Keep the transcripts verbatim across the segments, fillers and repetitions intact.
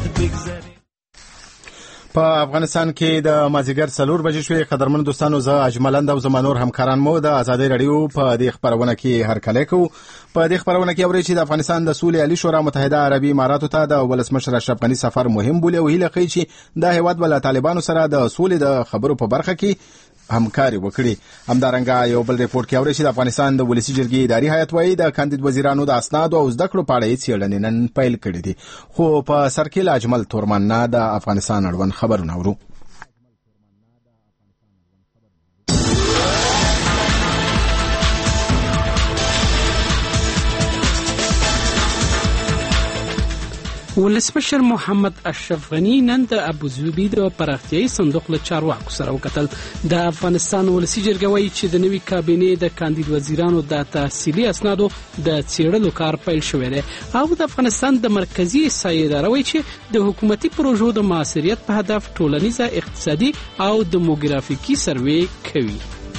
په افغانستان کې د مازیګر څلور بجې شوې. قدرمن دوستانو، زه اجملند او زما نور همکاران مو د ازادي رادیو په دې خبرونه کې هرکلی کوو. په دې خبرونه کې اورئ چې د افغانستان د سولې عالی شورا متحده عربي اماراتو ته د ولسمشر اشرف غني سفر مهم بولي او هیله کوي چې د هیواد ول طالبانو سره د سولې د خبرو په برخه کې همکاري وکړي. همدارنګه یو بل ریپورت کې اورئ چې د افغانستان د ولسی جرګې اداري هیئت وايي د کاندید وزیرانو د اسناد او زده کړو په اړه هیڅ څېړنې نن پیل کړې دي. خو په سر کې اجمل تورمن نه د افغانستان اړوند خبرونه اورو. ولسمشر محمد اشرف غني نن د ابوظبي د پراختیايي صندوق له چارواکو سره وکتل. د افغانستان ولسی جرګه وايي چې د نوي کابینې د کاندید وزیرانو د تحصیلي اسنادو د څېړلو کار پیل شوی دی او د افغانستان د مرکزی احصایې اداره وايي چې د حکومتي پروژو د موثریت په هدف ټولنیزه، اقتصادي او دیموګرافیکي سروې کوي.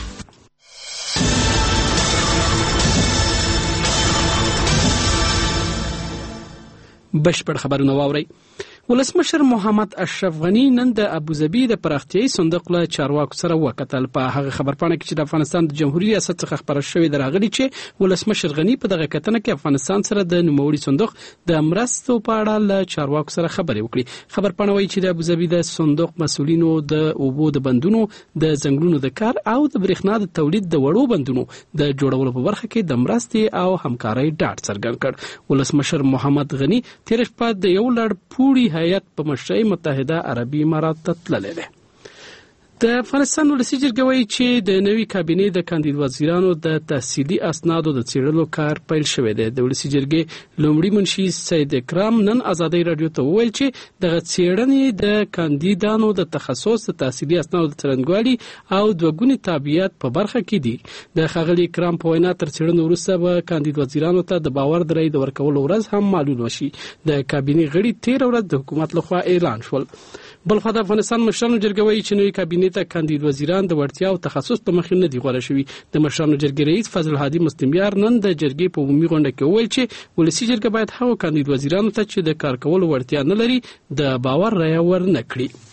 بشپړ خبرونه واورئ. ولسمشر محمد اشرف غني نن د ابوظبي د پراختیايي صندوق له چارواکو سره وکتل. په هغه خبرپاڼه کې چې د افغانستان د جمهوریت ریاست څخه خبره شوې ده راغلي چې ولسمشر غني په دغه کتنه کې افغانستان سره د نوموړي صندوق د مرستو په اړه له چارواکو سره خبرې وکړي. خبرپاڼه وايي چې د ابوظبي د صندوق مسؤلینو د اوبو د بندونو، د ځنګلونو د کار او د برېښنا د تولید د وړو بندونو د جوړولو په برخه کې د مرستې او همکارۍ ډاډ څرګند کړ. ولسمشر محمد غني تیر شپه د یو لړ پوړي هیئت په مشرۍ متحده عربي امارات ته تللی دی. د افغانستان ولسی جرګه وايي چې د نوي کابینې د کاندید وزیرانو د تحصیلي اسنادو د څېړلو کار پیل شوی دی. د ولسی جرګې لومړي منشي سید اکرام نن ازادي رادیو ته وویل چې دغه څېړنې د کاندیدانو د تخصص، د تحصیلي اسنادو د څرنګوالي او دوه تابعیت په برخه کې دي. د ښاغلي اکرام په وینا تر څېړنې وروسته به کاندید وزیرانو ته د باور د رایې د ورکولو ورځ هم معلومه شي. د کابینې غړي تېره ورځ د حکومت لخوا اعلان شول. بلخوا د افغانستان مشرانو جرګه وايي چې نوي کابینې ته کاندید وزیران د وړتیا او تخصص په مخ نه دي غوره شوي. د مشرانو جرګې رئیس فضل هادي مستميار نن د جرګې په عمومي غونډه کې وویل چې ولسی جرګه باید هغو کاندید وزیرانو ته چې د کار کولو وړتیا نه لري د باور رایه ورنه کړي.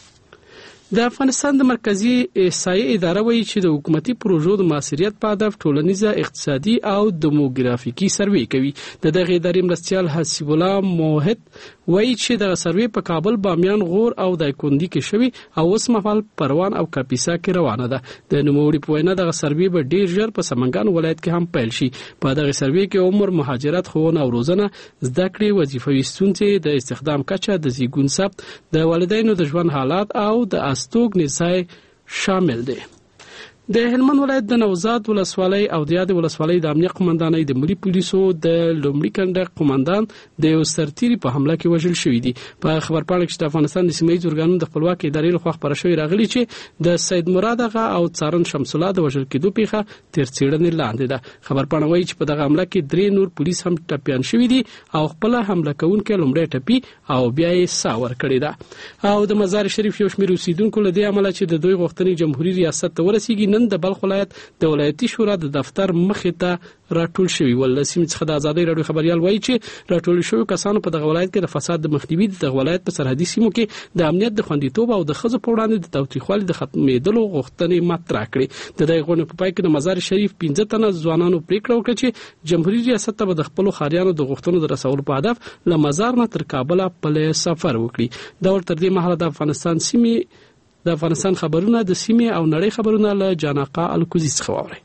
د افغانستان د مرکزی احصایې اداره وايي چې د حکومتي پروژو د موثریت په هدف ټولنیزه، اقتصادي او دیموګرافیکي سروې کوي. د دغه ادارې مرستیال حسیب الله موحد وايي چې د سروې په کابل، بامیان، غور او دایکندي کې شوی او اوس مهال پروان او کاپیسا کې روانه ده. د نوموړي په وینا دغه سروې به ډیر ژر په سمنګان ولایت کې هم پیل شي. په دغه سروې کې عمر، مهاجرت، ښوونه او روزنه، زده کړې، وظیفوي ستونزې، د استخدام کچه، د زیږون ثبت، د والدینو د ژوند حالات او د استوګ نسای شامل دي. د هلمند ولایت د نوزاد ولسوالۍ او د یاد ولسوالۍ د امنیت قومندانۍ د ملي پولیسو د لومړي کنډک قومندان د یو سرتیري په حمله کې وژل شوی دی. په خبرپاڼه کې د افغانستان د سیمه ییزو ارګانونو د خپلواک ادارې لخوا خبره شوې راغلي چې د سید مراد اغا او څارن شمس الله د وژل کېدو پیښه تر څېړنې لاندې ده. خبرپاڼه وايي چې په دغه حمله کې درې نور پولیس هم ټپیان شوي دي او خپل حمله کوونکی لومړی ټپي او بیا یې ساه ورکړې ده. او د مزار شریف یو شمېر اوسیدونکو له دې امله چې د دوی غوښتنې جمهوریت ریاست ته ورسیږي نن د بلخ ولایت د ولایتي شورا د دفتر مخې ته راټول شوي ول. سیمې څخه د ازادي رادیو خبريال وایي چې راټول شوي کسانو په دغه ولایت کې د فساد د مخنیوي، د ولایت په سرحدي سیمو کې د امنیت د خوندیتوب او د ښځو په وړاندې د تاوتریخوالي د ختمېدلو غوښتنې مطرح کړې. د دغې غونډې په پای کې د مزار شریف پنځه تنه ځوانانو پریکړه وکړه چې جمهوریت ریاست ته به د خپلو ښاریانو د غوښتنو د رسولو په هدف له مزار نه تر کابل پلی سفر وکړي. دا ور تر دې مهاله د افغانستان سیمې د افغانستان خبرونه د سیمې او نړۍ خبرونه له جانقا الکوزي څخه واورئ.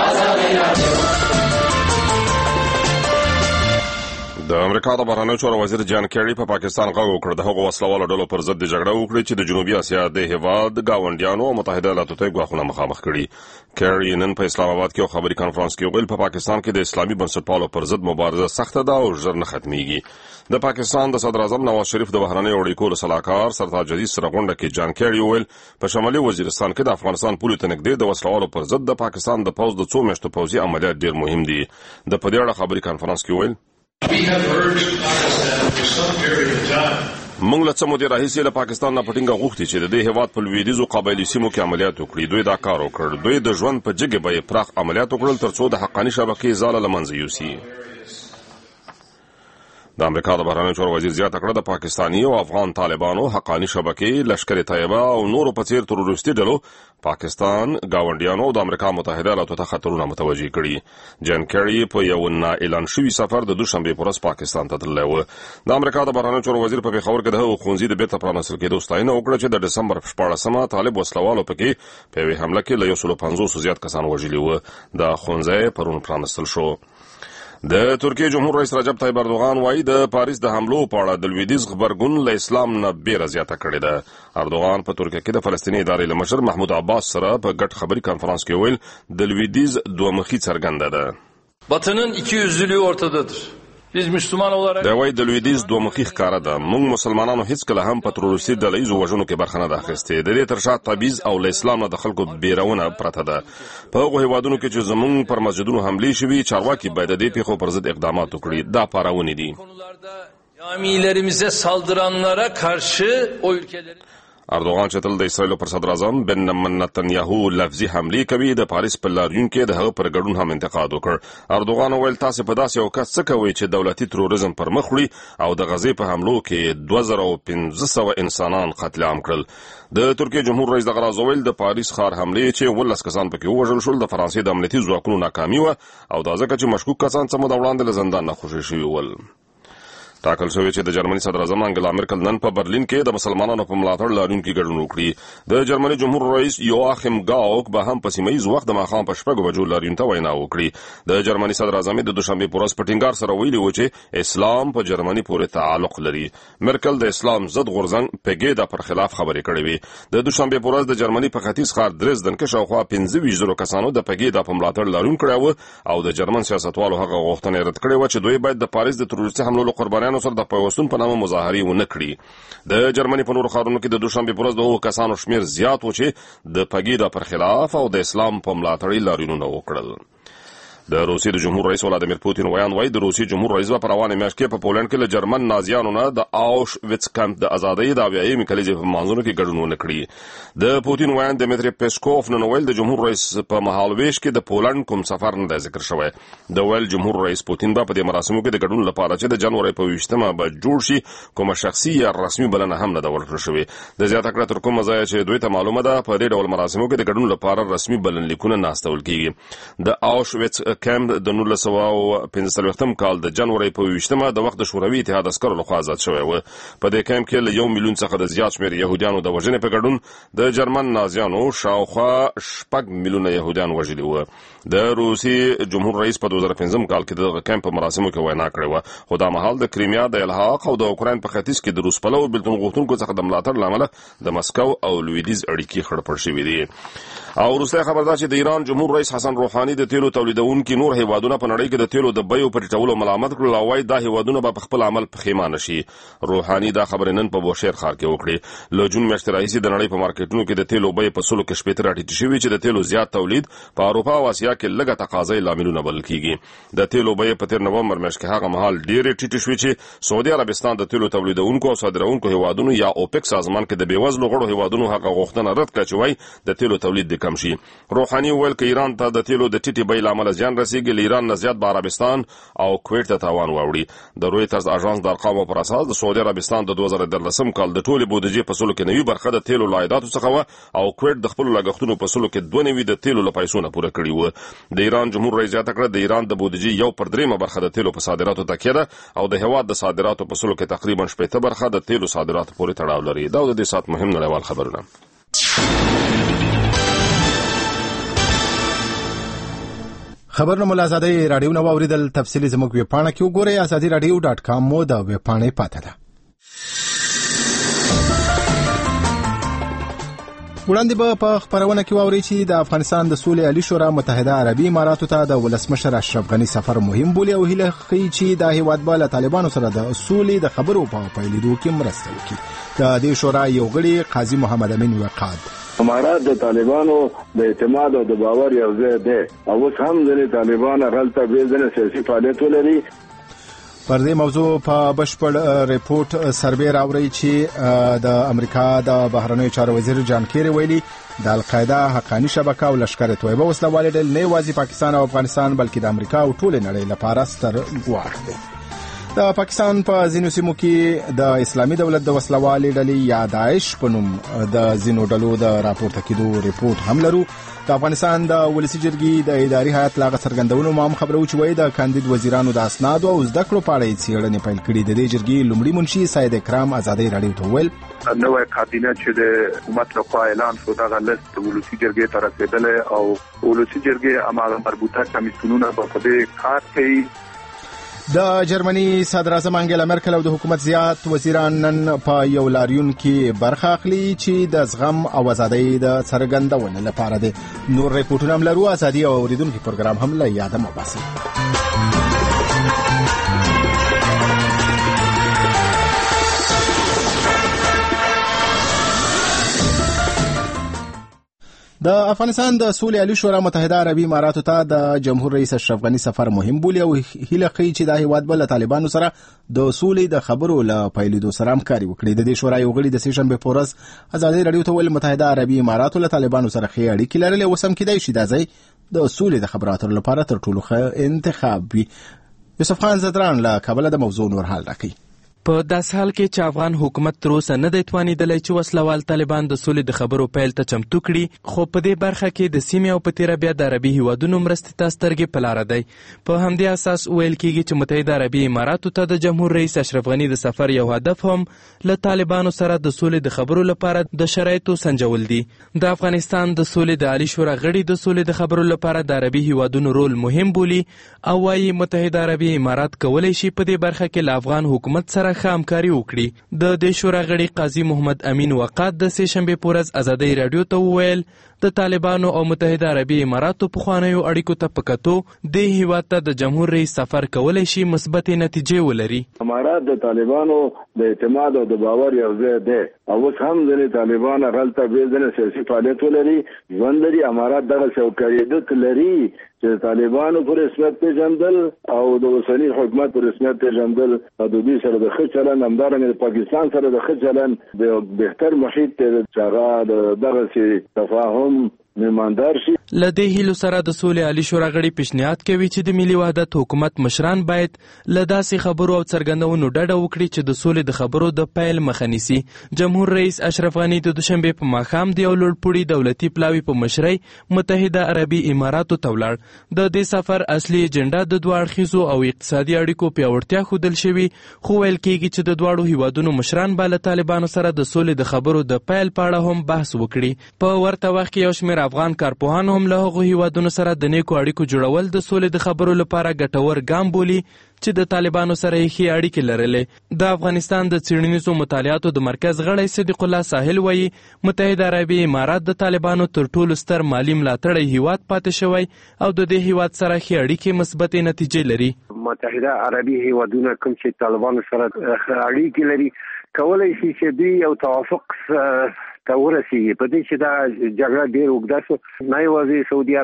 د امریکا د بهرنیو چارو وزیر جان کیری په پاکستان غږ وکړ د هغو وسلوالو ډلو پر ضد جګړه وکړي چې د جنوبي اسیا د هیواد ګاونډیانو او متحده ایالاتو ته ګواښونه مخامخ کړي. کیری نن په اسلام آباد کې یو خبري کانفرنس کې ویل په پاکستان کې د اسلامي بنسټپالو پر ضد مبارزه سخته ده او ژر نه ختميږي. د پاکستان د صدر اعظم نواز شریف د بهرنیو اړیکو صلاحکار سرتاج عزیز سره غونډه کې جان کیری ویل په شمالي وزیرستان کې د افغانستان پولې ته نږدې د وسلوالو پر ضد د پاکستان د پوز د څو میاشتو پوځي عملیات ډیر مهم دي. د په دې اړه خبري کانفرنس کې ویل موږ له څه مودې راهیسې له پاکستان نه پټینګه غوښتي چې د دې هیواد په لویدیځو قبایلي سیمو کې عملیات وکړي. دوی دا کار وکړ. دوی د ژوند په جګه به پراخ عملیات وکړل ترڅو د حقاني شبکې ځاله له منځه یوسي. د امریکا د بهرنیو چارو وزیر زیاته کړه د پاکستاني او افغان طالبانو حقانی شبکې لشکر طیبه او نورو په څیر تروریستي ډلو پاکستان گاونډیانو د امریکا متحده ایالاتو ته خطرونه متوجه کړي. جان کیری په یو نه اعلان شوی سفر د دوشنبه پر ورځ پاکستان ته تللی و. د امریکا د بهرنیو چارو وزیر په پیښور کې د ښوونځي د بیرته پرانیستل کېدو ستاینه وکړه چې د دسمبر په شپاړسمه طالب وسلوالو پکې په یوې حمله کې له یو سلو پنځوس زیات کسان وژلي وو. د ښوونځي پرون پرانیستل شو. د ترکیې جمهور رئیس رجب طیب اردوغان وايي د پاریس د حملو په اړه د لویدیځ غبرګون له اسلام نه بیره زیاته کړې ده. اردوغان په ترکیه کې د فلسطیني ادارې له مشر محمود عباس سره په ګډ خبري کانفرنس کې ویل د لویدیځ دوه مخي څرګنده ده. Batı'nın iki yüzlülüğü ortadadır. Biz Müslüman olarak د وای د لویدیځ دوه مخي ښکارا ده. موږ مسلمانانو هیڅ کله هم په تروریستي ډلهیزو وژنو کې برخه نه ده اخیستې. د دې تر شا تبعیض او له اسلام نه د خلکو بیرونه پرته ده. په هغو هیوادونو کې چې زموږ پر مسجدونو حملې شوي چارواکي باید د دې پیښو پر ضد اقدامات وکړي. دا پارونې دي. camilerimize saldıranlara karşı o ülkelerin اردوغان چې تل د اسرائیل پر صدر اعظم بنیامین نتنیاهو لفظي حملې کوي د پاریس په لاریون کې د هغه پر ګډون هم انتقاد وکړ. اردوغان وویل تاسو په داسې یو کس څه کوئ چې دولتي تروریزم پر مخ وړي او د غزې په حملو کې دوه زره پنځه سوه انسانان قتل عام کړل. د ترکیې جمهور رئیس دغه راز وویل د پاریس ښار حملې چې ولس کسان پکې ووژل شول د فرانسې د امنیتي ځواکونو ناکامي وه او دا ځکه چې مشکوک کسان څه موده وړاندې له زندان نه خوشي شوي ول. ټاکل شوی چې د جرمني صدر اعظم انګلا مرکل نن په برلین کې د مسلمانانو په ملاتړ لاریون کې ګډون وکړي. د جرمني جمهور رئیس یواخیم گاوک به هم په سیمه ییز وخت د ماښام په شپږو بجو لاریون ته وینا وکړي. د جرمني صدر اعظم د دوشنبه په ورځ په ټینګار سره ویلي و چې اسلام په جرمني پورې تعلق لري. مرکل د اسلام ضد غورځنګ پګیدا پر خلاف خبرې کړې وې. د دوشنبه په ورځ د جرمني په ختیځ ښار درزدن کې شاوخوا پنځه ویشت زره کسانو د پګیدا په ملاتړ لاریون کړی و او د جرمن سیاستوالو هغه غوښتنه رد کړې و چې دوی باید د پاریس د تروریستي حملو قربانیانو سره د پیوستون په نامه مظاهرې ونه کړي. د جرمني په نورو ښارونو کې د دوشنبه په ورځ د هغو کسانو شمېر زیات و چې د پګیدا پر خلاف او د اسلام په ملاتړ لاریونونه وکړل. د روسیې د جمهور رئیس ولادیمیر پوتین ویان وایي د روسیې جمهور رئیس په روانه میاشت کې په پولند کې له جرمن نازیانو نه د آوشویټس کمپ د ازادۍ د اویایمې کلیزې په منځونو کې ګډون ونه کړي. د پوتین ویان دمیتری پیسکوف نن ویل د جمهور رئیس په مهالویش کې د پولند کوم سفر نه ذکر شوی. د ویل جمهور رئیس پوتین به په دې مراسمو کې د ګډون لپاره چې د جنوري په ویشتمه به جوړ شي کومه شخصي یا رسمي بلنه هم نه ده ورکړل شوې. د زیاته کړه تر کومه ځایه چې دوی ته معلومه ده په دې ډول مراسمو کې د ګډون لپاره رسمي بلنلیکونه نه استول کیږي. د آوشویټس کمپ د نولس سوه پنځه څلوېښتم کال د جنوري په ویشتمه د وخت د شوروي اتحاد عسکرو لخوا آزاد شوی و. په دې کمپ کې له یو میلیون څخه د زیات شمېر یهودیانو د وژنې په ګډون د جرمن نازیانو شاوخوا شپږ میلیونه یهودیان وژلي وو. د روسي جمهور رئیس په دوه زره پنځم کال کې دغه کمپ په مراسمو کې وینا کړې وه خو دا مهال د کریمیا د الحاق او د اوکراین په ختیځ کې د روس پلو بېلتون غوښتونکو څخه د ملاتړ له امله د مسکو او لویدیځ اړیکې خړپړ شوې دي. او وروستی خبر دا چې د ایران جمهور رئیس حسن روحاني د تیلو تولیدونکي نور هیوادونه په نړۍ کې د تیلو د بیو پر ټیټولو ملامت کړل او وايي دا هیوادونه به په خپل عمل پښیمانه شي. روحاني دا خبرې نن په بوشهر ښار کې وکړې. له جون میاشتې راهیسې د نړۍ په مارکیټونو کې د تیلو بیې په سلو کې شپېته راټیټې شوي چې د تیلو زیات تولید په اروپا او اسیا کې لږه تقاضا لاملونه بلل کیږي. د تیلو بیې په تیر نومبر میاشت کې هغه مهال ډېرې ټیټې شوې چې سعودي عربستان د تیلو تولیدونکو او صادروونکو هیوادونو یا اوپک سازمان کې د بېوزلو غړو هیوادونو هغه غوښتنه رد کړه چې وایي د تیلو تولید دې کم شي. روحاني وویل که ایران ته د تیلو د ټیټې بیې له امله زیان رسېږي له ایران نه زیات به عربستان او کویت ته تاوان واوړي. د رویټرز اژانس د ارقامو پر اساس د سعودي عربستان د دوه زره دیارلسم کال د ټولې بودیجې په سلو کې نوي برخه د تیلو له عایداتو څخه وه او کویت د خپلو لګښتونو په سلو کې دوه نوي د تیلو له پیسو نه پوره کړي وه. د ایران جمهور رئیس زیاته کړه د ایران د بودیجې یو پر درېیمه برخه د تیلو په صادراتو تکیه ده او د هېواد د صادراتو په سلو کې تقریبا شپېته برخه د تیلو صادراتو پورې تړاو لري. دا د دې ساعت مهم نړیوال خبرونه. خبرونه مول ازادي رادیو نو اوریدل تفصیلی زموږ ویب پاڼه کې وګورئ ازادي رادیو ډاټ کام مو دا ویب پاڼه پاته ده. وړاندې به په خبرونه کې واوري چې د افغانستان د سولې عالی شورا متحده عربي اماراتو ته د ولسمشر اشرف غنی سفر مهم بولي او هیله کوي چې د هیواد بل طالبانو سره د سولې د خبرو په پیلېدو کې مرسته وکړي. د دې شورا یو غړي قاضي محمد امین وقاد امارات د طالبانو د اعتماد او د باور یو ځای دی او اوس هم ځینې طالبان هلته بې ځینې سیاسي فعالیت ولري. پر دې موضوع په بشپړ ریپورت سروې راوړی چې د امریکا د بهرنیو چارو وزیر جان کیری ویلي د القاعده حقانی شبکه او لشکر طیبه وسلوالې ډلې نه یوازې پاکستان او افغانستان بلکې د امریکا او ټول نړۍ لپاره ستر ګواښ دی. د پاکستان په ځینو سیمو کې د اسلامي دولت د وسلوالې ډلې یا داعش په نوم د ځینو ډلو د راپورته کېدو ریپورت هم لرو. د افغانستان د ولسی جرګې د اداري هیئت لاغه څرګندونو ما هم خبرو چې وایي د کاندید وزیرانو د اسناد او زده کړو په اړه څېړنې پیل کړي. د دې جرګې لومړي منشي سید اکرام ازادي راډیو ته ویل نوې کابینه چې د حکومت لخوا اعلان شو دغه لیست ولسی جرګې ته رسیدلې او ولسی جرګې امر مربوطه کمیسیونونه په دې کار کوي. د جرمني صدر اعظم انګلا مرکل او د حکومت زیات وزیران نن په یو لاریون کې برخه اخلي چې د زغم او ازادۍ د څرګندونې لپاره دي. نور ریپورتونه هم لرو. ازادي او اوریدونکو پروګرام هم له یاده مو باسي. د افغانستان د سولې عالی شورا متحده عربي اماراتو ته د جمهور رئیس اشرف غنی سفر مهم بولي او هیله کوي چې د هیواد بل طالبانو سره د سولې د خبرو له پیلېدو سره همکاري وکړي. د دې شورا یو غړي د سې شنبې په ورځ ازادي راډیو ته ویل متحده عربي اماراتو له طالبانو سره ښې اړیکې لرلې او سم کېدای شي دا ځای د سولې د خبرو اترو لپاره تر ټولو ښه انتخاب وي. یوسف خان زدران له کابل د موضوع نور حال راکړي. په داسې حال کې چې افغان حکومت تر اوسه نه دی توانېدلی چې وسلوال طالبان د سولې د خبرو پیل ته چمتو کړي، خو په دې برخه کې د سیمې او په تیره بیا د عربي هیوادونو مرستې ته سترګې په لاره دی. په همدې اساس ویل کېږي چې متحده عربي اماراتو ته د جمهور رئیس اشرف غني د سفر یو هدف هم له طالبانو سره د سولې د خبرو لپاره د شرایطو سنجول دي. د افغانستان د سولې د عالی شورا غړي د سولې د خبرو لپاره د عربي هیوادونو رول مهم بولي او وايي متحده عربي امارات کولی شي په دې برخه کې له افغان حکومت سره ښه همکاري وکړي. د دې شورا غړي قاضي محمد امین وقات د سې شنبې په ورځ ازادي راډیو ته وویل د طالبانو او متحده عربي اماراتو پخوانیو اړیکو ته په کتو د هیواد ته د جمهور رئیس سفر کولی شي مثبتې نتیجې ولري. امارات د طالبانو د اعتماد او د باور یو ځای دی او اوس هم ځینې طالبان هلته بې ځینې سیاسي فعالیت ولري ژوند لري. امارات دغه څوکیدت لري چې طالبانو پر رسمیت پیژندل او د اوسني حکومت پر رسمیت پیژندل او د دوی سره د ښه چلند همدارنګه د پاکستان سره د ښه چلند د بهتر محیط چې هغه دغسې تفاهم میماندار شي. له دې هیلو سره د سولې عالی شورا غړي پیشنهاد کوي چې د ملي وحدت حکومت مشران باید له داسې خبرو او څرګندونو ډډه وکړي چې د سولې د خبرو د پیل مخه نیسي. جمهور رئیس اشرف غني د دوشنبې په ماښام د یو لوړپوړي دولتي پلاوي په مشرۍ متحده عربي اماراتو ته ولاړ. د دې سفر اصلي اجنډا د دوه اړخیزو او اقتصادي اړیکو پیاوړتیا ښودل شوي، خو ویل کېږي چې د دواړو هیوادونو مشران به له طالبانو سره د سولې د خبرو د پیل په اړه هم بحث وکړي. په ورته وخت کې یو شمېر افغان کارپوهان هم له هغو هیوادونو سره د نیکو اړیکو جوړول د سولې د خبرو لپاره ګټور ګام بولي چې د طالبانو سره یې ښې اړیکې لرلې. د افغانستان د څېړنیزو مطالعاتو د مرکز غړی صدیق الله ساحل وایي متحده عربي امارات د طالبانو تر ټولو ستر مالي ملاتړی هیواد پاتې شوی او د دې هیواد سره ښې اړیکې مثبتې نتیجې لري. متحده عربي هیوادونه کوم چې طالبانو سره اړیکې لري کولی شي چې دوی یو توافق ته ورسیږي. په دې چې دا جګړه ډېر اوږده شو نه یوازې سعودي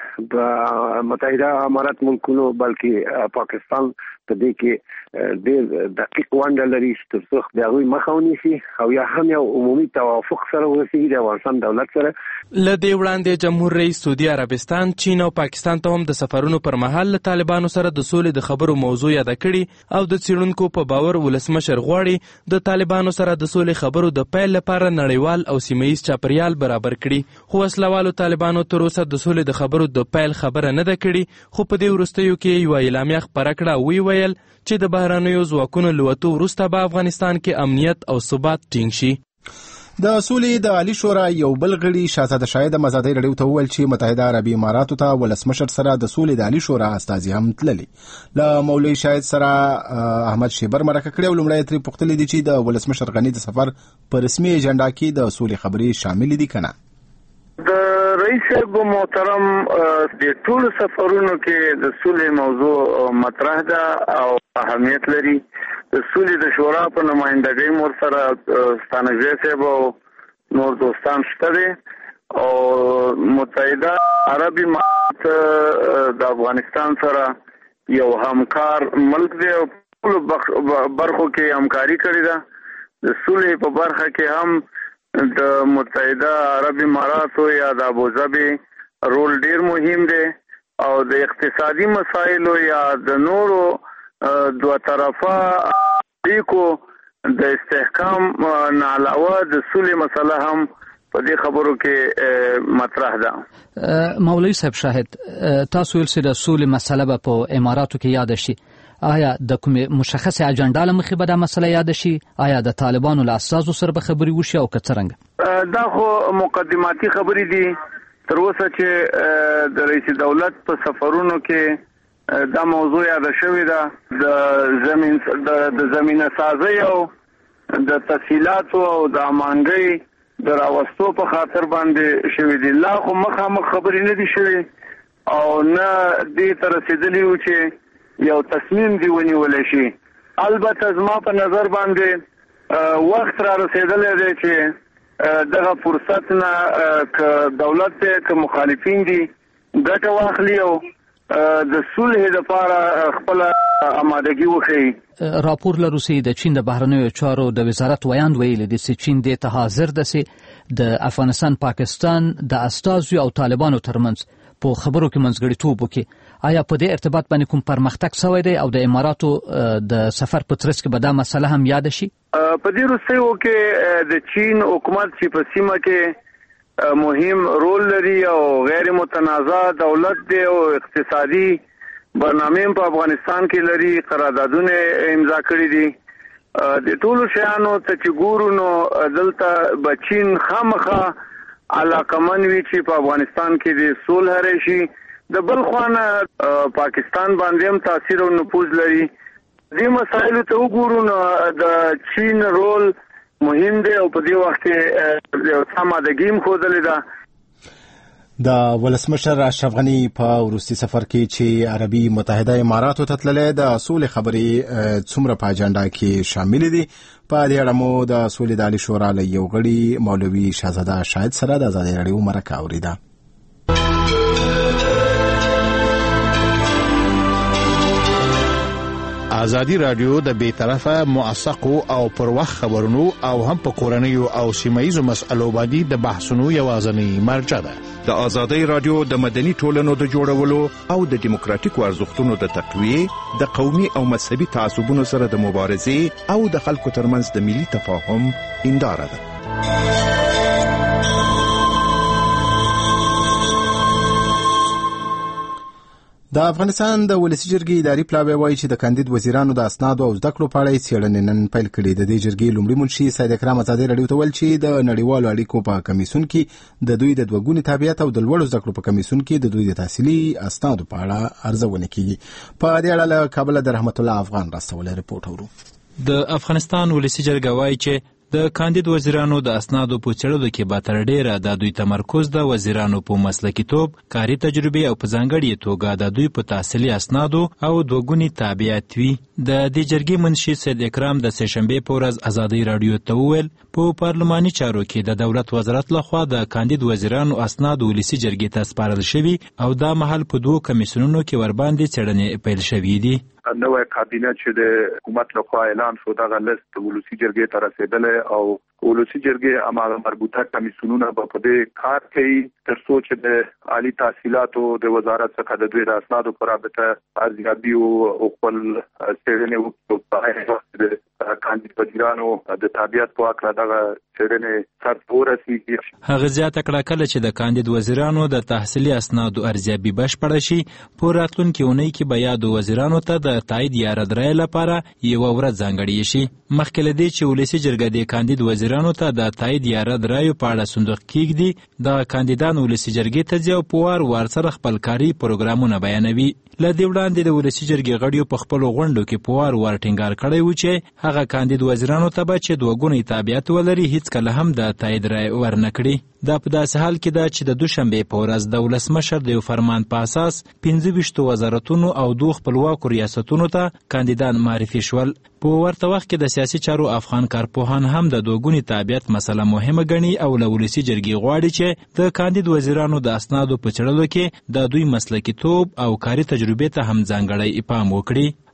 عرب متحده امارات ملکونو بلکې پاکستان په دې کې ډېر دقیق ونډه لري چې تر څو د هغوی مخه ونیسي او یا هم یو عمومي توافق سره ورسیږي د افغانستان دولت سره. له دې وړاندې جمهور رئیس سعودي عربستان، چین او پاکستان ته هم د سفرونو پر مهال له طالبانو سره د سولې د خبرو موضوع یاده کړي او د څېړونکو په باور ولسمشر غواړي د طالبانو سره د سولې خبرو د پیل لپاره نړیوال او سیمه ییز چاپریال برابر کړي. خو وسلوالو طالبانو تر اوسه د سولې د خبرو د پیل خبره نه ده کړې، خو په دې وروستیو کې یوه اعلامیه خپره کړه او ویې ویل چې د بهرنیو ځواکونو له وتو وروسته به افغانستان کې امنیت او ثبات ټینګ شي. د سولې د عالی شورا یو بل غړي شاهزاده شاهد ازادي راډیو ته وویل چې متحده عربي اماراتو ته ولسمشر سره د سولې د عالی شورا استازي هم تللي. له مولوي شاهد سره احمد شیبر مرکه کړې او لومړی ترې پوښتلي دي چې د ولسمشر غني د سفر په رسمي اجنډا کې د سولې خبرې شامل دي که نه. د رئیس صاحب محترم د ټولو سفرونو کې د سولې موضوع مطرح ده او اهمیت لري. د سولې د شورا په نمائندګۍ مور سره ستانکزی صاحب او نور دوستان شته دي او متحده عربي امارات د افغانستان سره یو همکار ملک دی او ټولو برخو کې همکاري کړې ده. د سولې په برخه کې هم د متحده عربي اماراتو یا د ابوظبي رول ډیر مهم دی او د اقتصادي مسایلو یا د نورو دوه طرفه اړیکو د استحکام نه علاوه د سولې مسله هم په دې خبرو کې مطرح ده. مولوي صاحب شاهد، تاسو ویل چې د سولې مسله به په اماراتو کې یاد شي. آیا د کومې مشخصه اجنډا له مخې به دا مسله یاد شي؟ آیا د طالبانو له اساسو سره به خبرې وشي او که څرنګه؟ دا خو مقدماتي خبرې دي. تر اوسه چې د رئیس دولت په سفرونو کې دا موضوع یاد شوې ده، د زمين د زمينه سازي او د تسهیلات او د امانګي د راوستو په خاطر باندې شوې دي. لا خو مخامخ خبرې نه دي شوې او نه دې تر رسیدلی و چې یو تصمیم دی ونیول شي. البته زما په نظر باندې وخت را رسیدلی دی چې دغه فرصت نه ک دولت ته مخالفین دي ګټه واخلي او د صلح لپاره خپل آمادګي وکړي. راپور لرو چې د چین د بهرنیو چارو د وزارت ویاند ویلي دي چې چین د ته حاضر ده چې د افغانستان پاکستان د استازو او طالبانو ترمنځ په خبرو کې منځګړیتوب وکړي. آیا په دې ارتباط باندې کوم پرمختګ شوی دی او د اماراتو د سفر په ترڅ کې به دا مسله هم یاد شي؟ په دې وروستیو کې د چین حکومت چې په سیمه کې مهم رول لري او غیر متنازع دولت دی او اقتصادي برنامه په افغانستان کې لري، قراردادونه امضا کړي دي. د ټولو شیانو ته چې ګورو نو دلته بچین خامخه علاقمن وی چې په افغانستان کې د صلح راشي. د بل خوانه پاکستان باندې هم تاثیر او نفوذ لري. دې مسایلو ته وګورو نو د چین رول مهم دی او په دې وخت کې یو سمادګي هم ښودلې ده. د ولسمشر اشرف غني په وروستي سفر کې چې عربي متحده اماراتو ته تللی د سولې خبرې څومره په اجنډا کې شامل دي. په دې اړه مو د سولې د عالي شورا له یو غړي مولوي شهزاده شاهد سره د ازادي راډیو مرکه اوریده. ازادي راډیو د بیطرفه موثقو او پر وخت خبرونو او هم په کورنیو او سیمایي مسایلو باندې د بحثونو یوازینی مرجع ده. د ازادي راډیو د مدني ټولنو د جوړولو او د دیموکراتیکو ارزښتونو د تقویه، د قومي او مذهبي تعصبونو سره د مبارزې او د خلکو ترمنځ د ملي تفاهم هنداره ده. د افغانستان د ولسی جرګې اداري پلاوی وایي چې د کاندید وزیرانو د اسنادو او زده کړو په اړه څېړنې نن پیل کړې. د دې جرګې لومړي منشي سید اکرام ازادي راډیو ته ویل چې د نړیوالو اړیکو په کمیسیون کې د دوی د دوه ګوني تابعیت او د لوړو زده کړو په کمیسیون کې د دوی د تحصیلي اسنادو په اړه ارزونه کیږي. په دې اړه له کابل د رحمت الله افغان راستولی رپورټ اورو. د افغانستان ولسی جرګه وایي چې د کاندید وزیرانو د اسنادو په څېړلو کې به تر ډیره د دوی تمرکز د وزیرانو په مسلکیتوب، کاري تجربې او په ځانګړې توګه د دوی په تحصیلي اسنادو او دوګوني تابعیت وي. د دې جرګې منشي سید اکرام د سهشنبې په ورځ ازادي راډیو ته وویل په پارلماني چارو کې د دولت وزارت لخوا د کاندید وزیرانو اسناد ولسی جرګې ته سپارل شوي او دا مهال په دوو کمیسیونونو کې ورباندې څېړنې پیل شوې دي. نوې کابینه چې د حکومت لخوا اعلان شو دغه لیست ولسی جرګې ته رسیدلی او ولسی جرګې اماغه مربوطه کمیسیونونه په دې کار کوي تر څو چې د عالی تحصیلاتو د وزارت څخه د دوی د اسنادو پر رابطه ارزیابي او خپل څېړنې وکړي. د کاندید وزیرانو د تابعیت په اړه دغه څېړنې سر ورسیږي. هغه زیاته کړه کله چې د کاندید وزیرانو د تحصیلي اسنادو ارزیابي بشپړه شي په راتلونکي اونۍ کې به یادو وزیرانو ته د تایید یا ردرای لپاره یو ورځ ځانګړې شي. مخکې له دې چې ولسی جرګه د کاندید وزیرانو ته د تایید یا ردرای په اړه صندوق کېږدي، د کاندیدانو ولسی جرګې ته ځي او په وار وار سره خپل کاري پروګرامونه بیانوي. له دې وړاندې د ولسی جرګې غړیو په خپلو غونډو کې په وار وار ټینګار کړی و چې هغه کاندید وزیرانو ته به چې دوه ګونی تابعیت ولري هیڅکله هم د تایید رای ورنه کړي. دا په داسې حال کې ده چې د دوشنبې په ورځ د ولسمشر د یو فرمان په اساس پنځه ویشتو وزارتونو او دوه خپلواکو ریاستونو ته کاندیدان معرفي شول. په ورته وخت کې د سیاسي چارو افغان کارپوهان هم د دوه ګونی تابعیت مسله مهمه ګڼي او له ولسی جرګې غواړي چې د کاندید وزیرانو د اسنادو په څېړلو کې د دوی مسلکیتوب او کاري تجربې ته هم ځانګړی پام وکړي.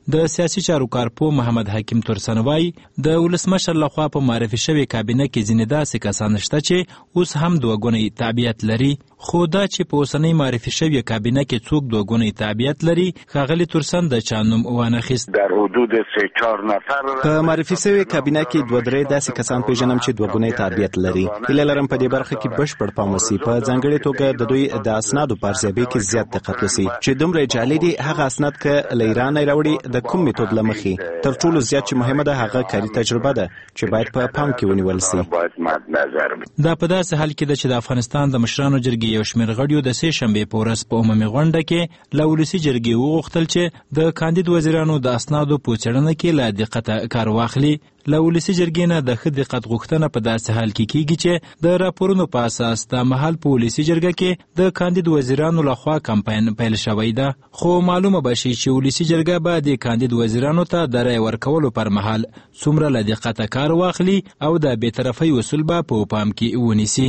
د سیاسي چارو کارپو محمد حکیم ترسنوای د ولسمشر لخوا په معرفي شوې کابینه کې ځینې داسې کسان شته چې اوس هم دوه ګونی تابعیت لري، خو دا چې په اوسنۍ معرفي شوې کابینه کې څوک دوه ګونی تابعیت لري ښاغلي ترسن د چا نوم وانخیست. در حدود سه چهار نفر په معرفي شوې کابینه کې دوه درې داسې کسان پیژنم چې دوه ګونی تابعیت لري. هیله لرم په دې برخه کې بشپړ پام وشي، په ځانګړې توګه د دوی د اسنادو په ارزیابۍ کې زیات دقت وشي چې دومره جعلي دي هغه اسناد که له ایران راوړي د کوم میتود له مخې. تر ټولو زیات چې مهمه ده هغه کاري تجربه ده چې باید په پام کې ونیول شي. دا په داسې حال کې ده چې د افغانستان د مشرانو جرګې یو شمېر غړیو د سې شنبې په ورځ په عمومي غونډه کې له ولسي جرګې وغوښتل چې د کاندید وزیرانو د اسنادو په څېړنه کې له دقته کار واخلي. له ولسي جرګې نه د ښه دقت غوښتنه په داسې حال کې کیږي چې د راپورونو په اساس د مهال په ولسي جرګه کې د کاندید وزیرانو لخوا کمپاین پیل شوی ده، خو معلومه به شي چې ولسي جرګه به د کاندید وزیرانو ته د رای ورکولو پر مهال څومره له دقته کار واخلي او د بېطرفۍ اصول به په پام کې ونیسي.